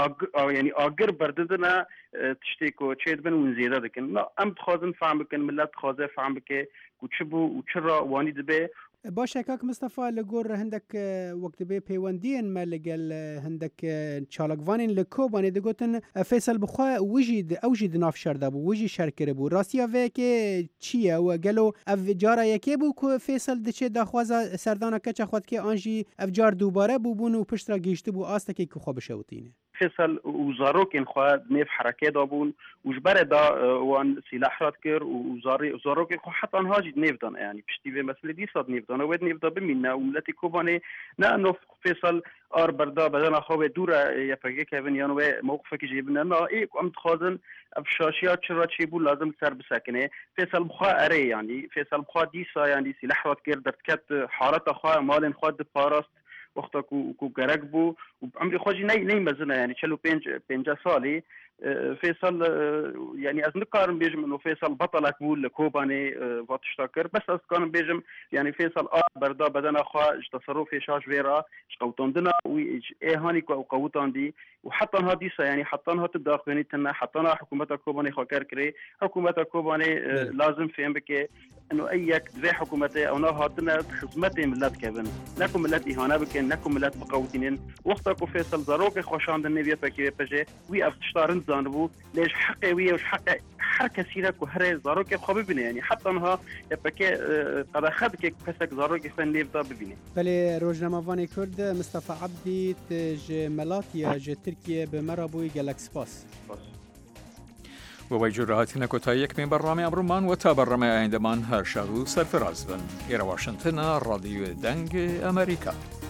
یعنی اگر برددنا تشتیکو چید بن ون زیاده دکن نه ام خازن فهم بکن ملت خازه فهم بکه کو چبو و چرا وانی دبه باشه کاک مصطفی لگور هندک وقت به پیوندین ما لگل هندک چالکوانین لکوبانی دگوتن فیصل بخوا وجید اوجید ناف شرده بو وجی شرکره بو راستی اوه که چیه و گلو اف جارا یکی بو که فیصل دچه داخوازا سردانا کچا خود که آنجی اف جار دوباره بو بون و پشت را گیشته بو آسته که خواه بشوتینه فيصل وزاروكين خواد نيف حركة دابون وجبر دا وان سلاح رات كر وزاري وزاروكين خو حتى انهاج نيف دان يعني بشتي في مسألة دي صاد نيف دان ود نيف دا بمنا وملتي كوباني نا انه فيصل ار بردا بدنا خو دورا يفكي كيفن يانو موقفك جيبنا نا اي ام تخازن افشاشيات شرا شي بو لازم سر بسكنه فيصل بخا اري يعني فيصل بخا ديسا يعني سلاح رات كر دركت حالت خا مال خود باراست وقتا کو کو گرگ بو و عمري خوجي ني ني مزنا يعني چلو پنج پنجا سالي فيصل يعني از نقارن بيجم انه فيصل بطلك بو لكوباني واتشتاكر بس از كان بيجم يعني فيصل اه بردا بدنا خا تصرف شاش فيرا قوتندنا واهاني كو قوتان دي وحتى هاديسا يعني حتى هات الداخلين تنا حتى حكومه كوباني خاكر كري حكومه كوباني لازم فهم بك انه ايك زي حكومته او هاتنا خدمتي ملت كيفن لكم ملت اهانه بك نكم ملت بقوتين وقتك فيصل زاروك خوشاند النبي فكي بجي وي افتشتارن زانبو ليش حقي وي وش حق هر کسی را که هر زاروک خواب ببینه یعنی حتی آنها پکه قد خد که کسک زاروک خون نیفتا ببینه. بله روزنامه‌وان کرد مصطفی عبدی تج ملاتیا ج ترکیه به مرابوی گلکسپاس. وەوەی جورهاتینە کۆتایی یەکمێ بەڕامی ئەمڕۆمان و تا بەڕەمای ئایندەمان هەر شاد و سەرفراز بن. ئێرە واشنگتنە ڕادیۆ دەنگی ئەمریکا.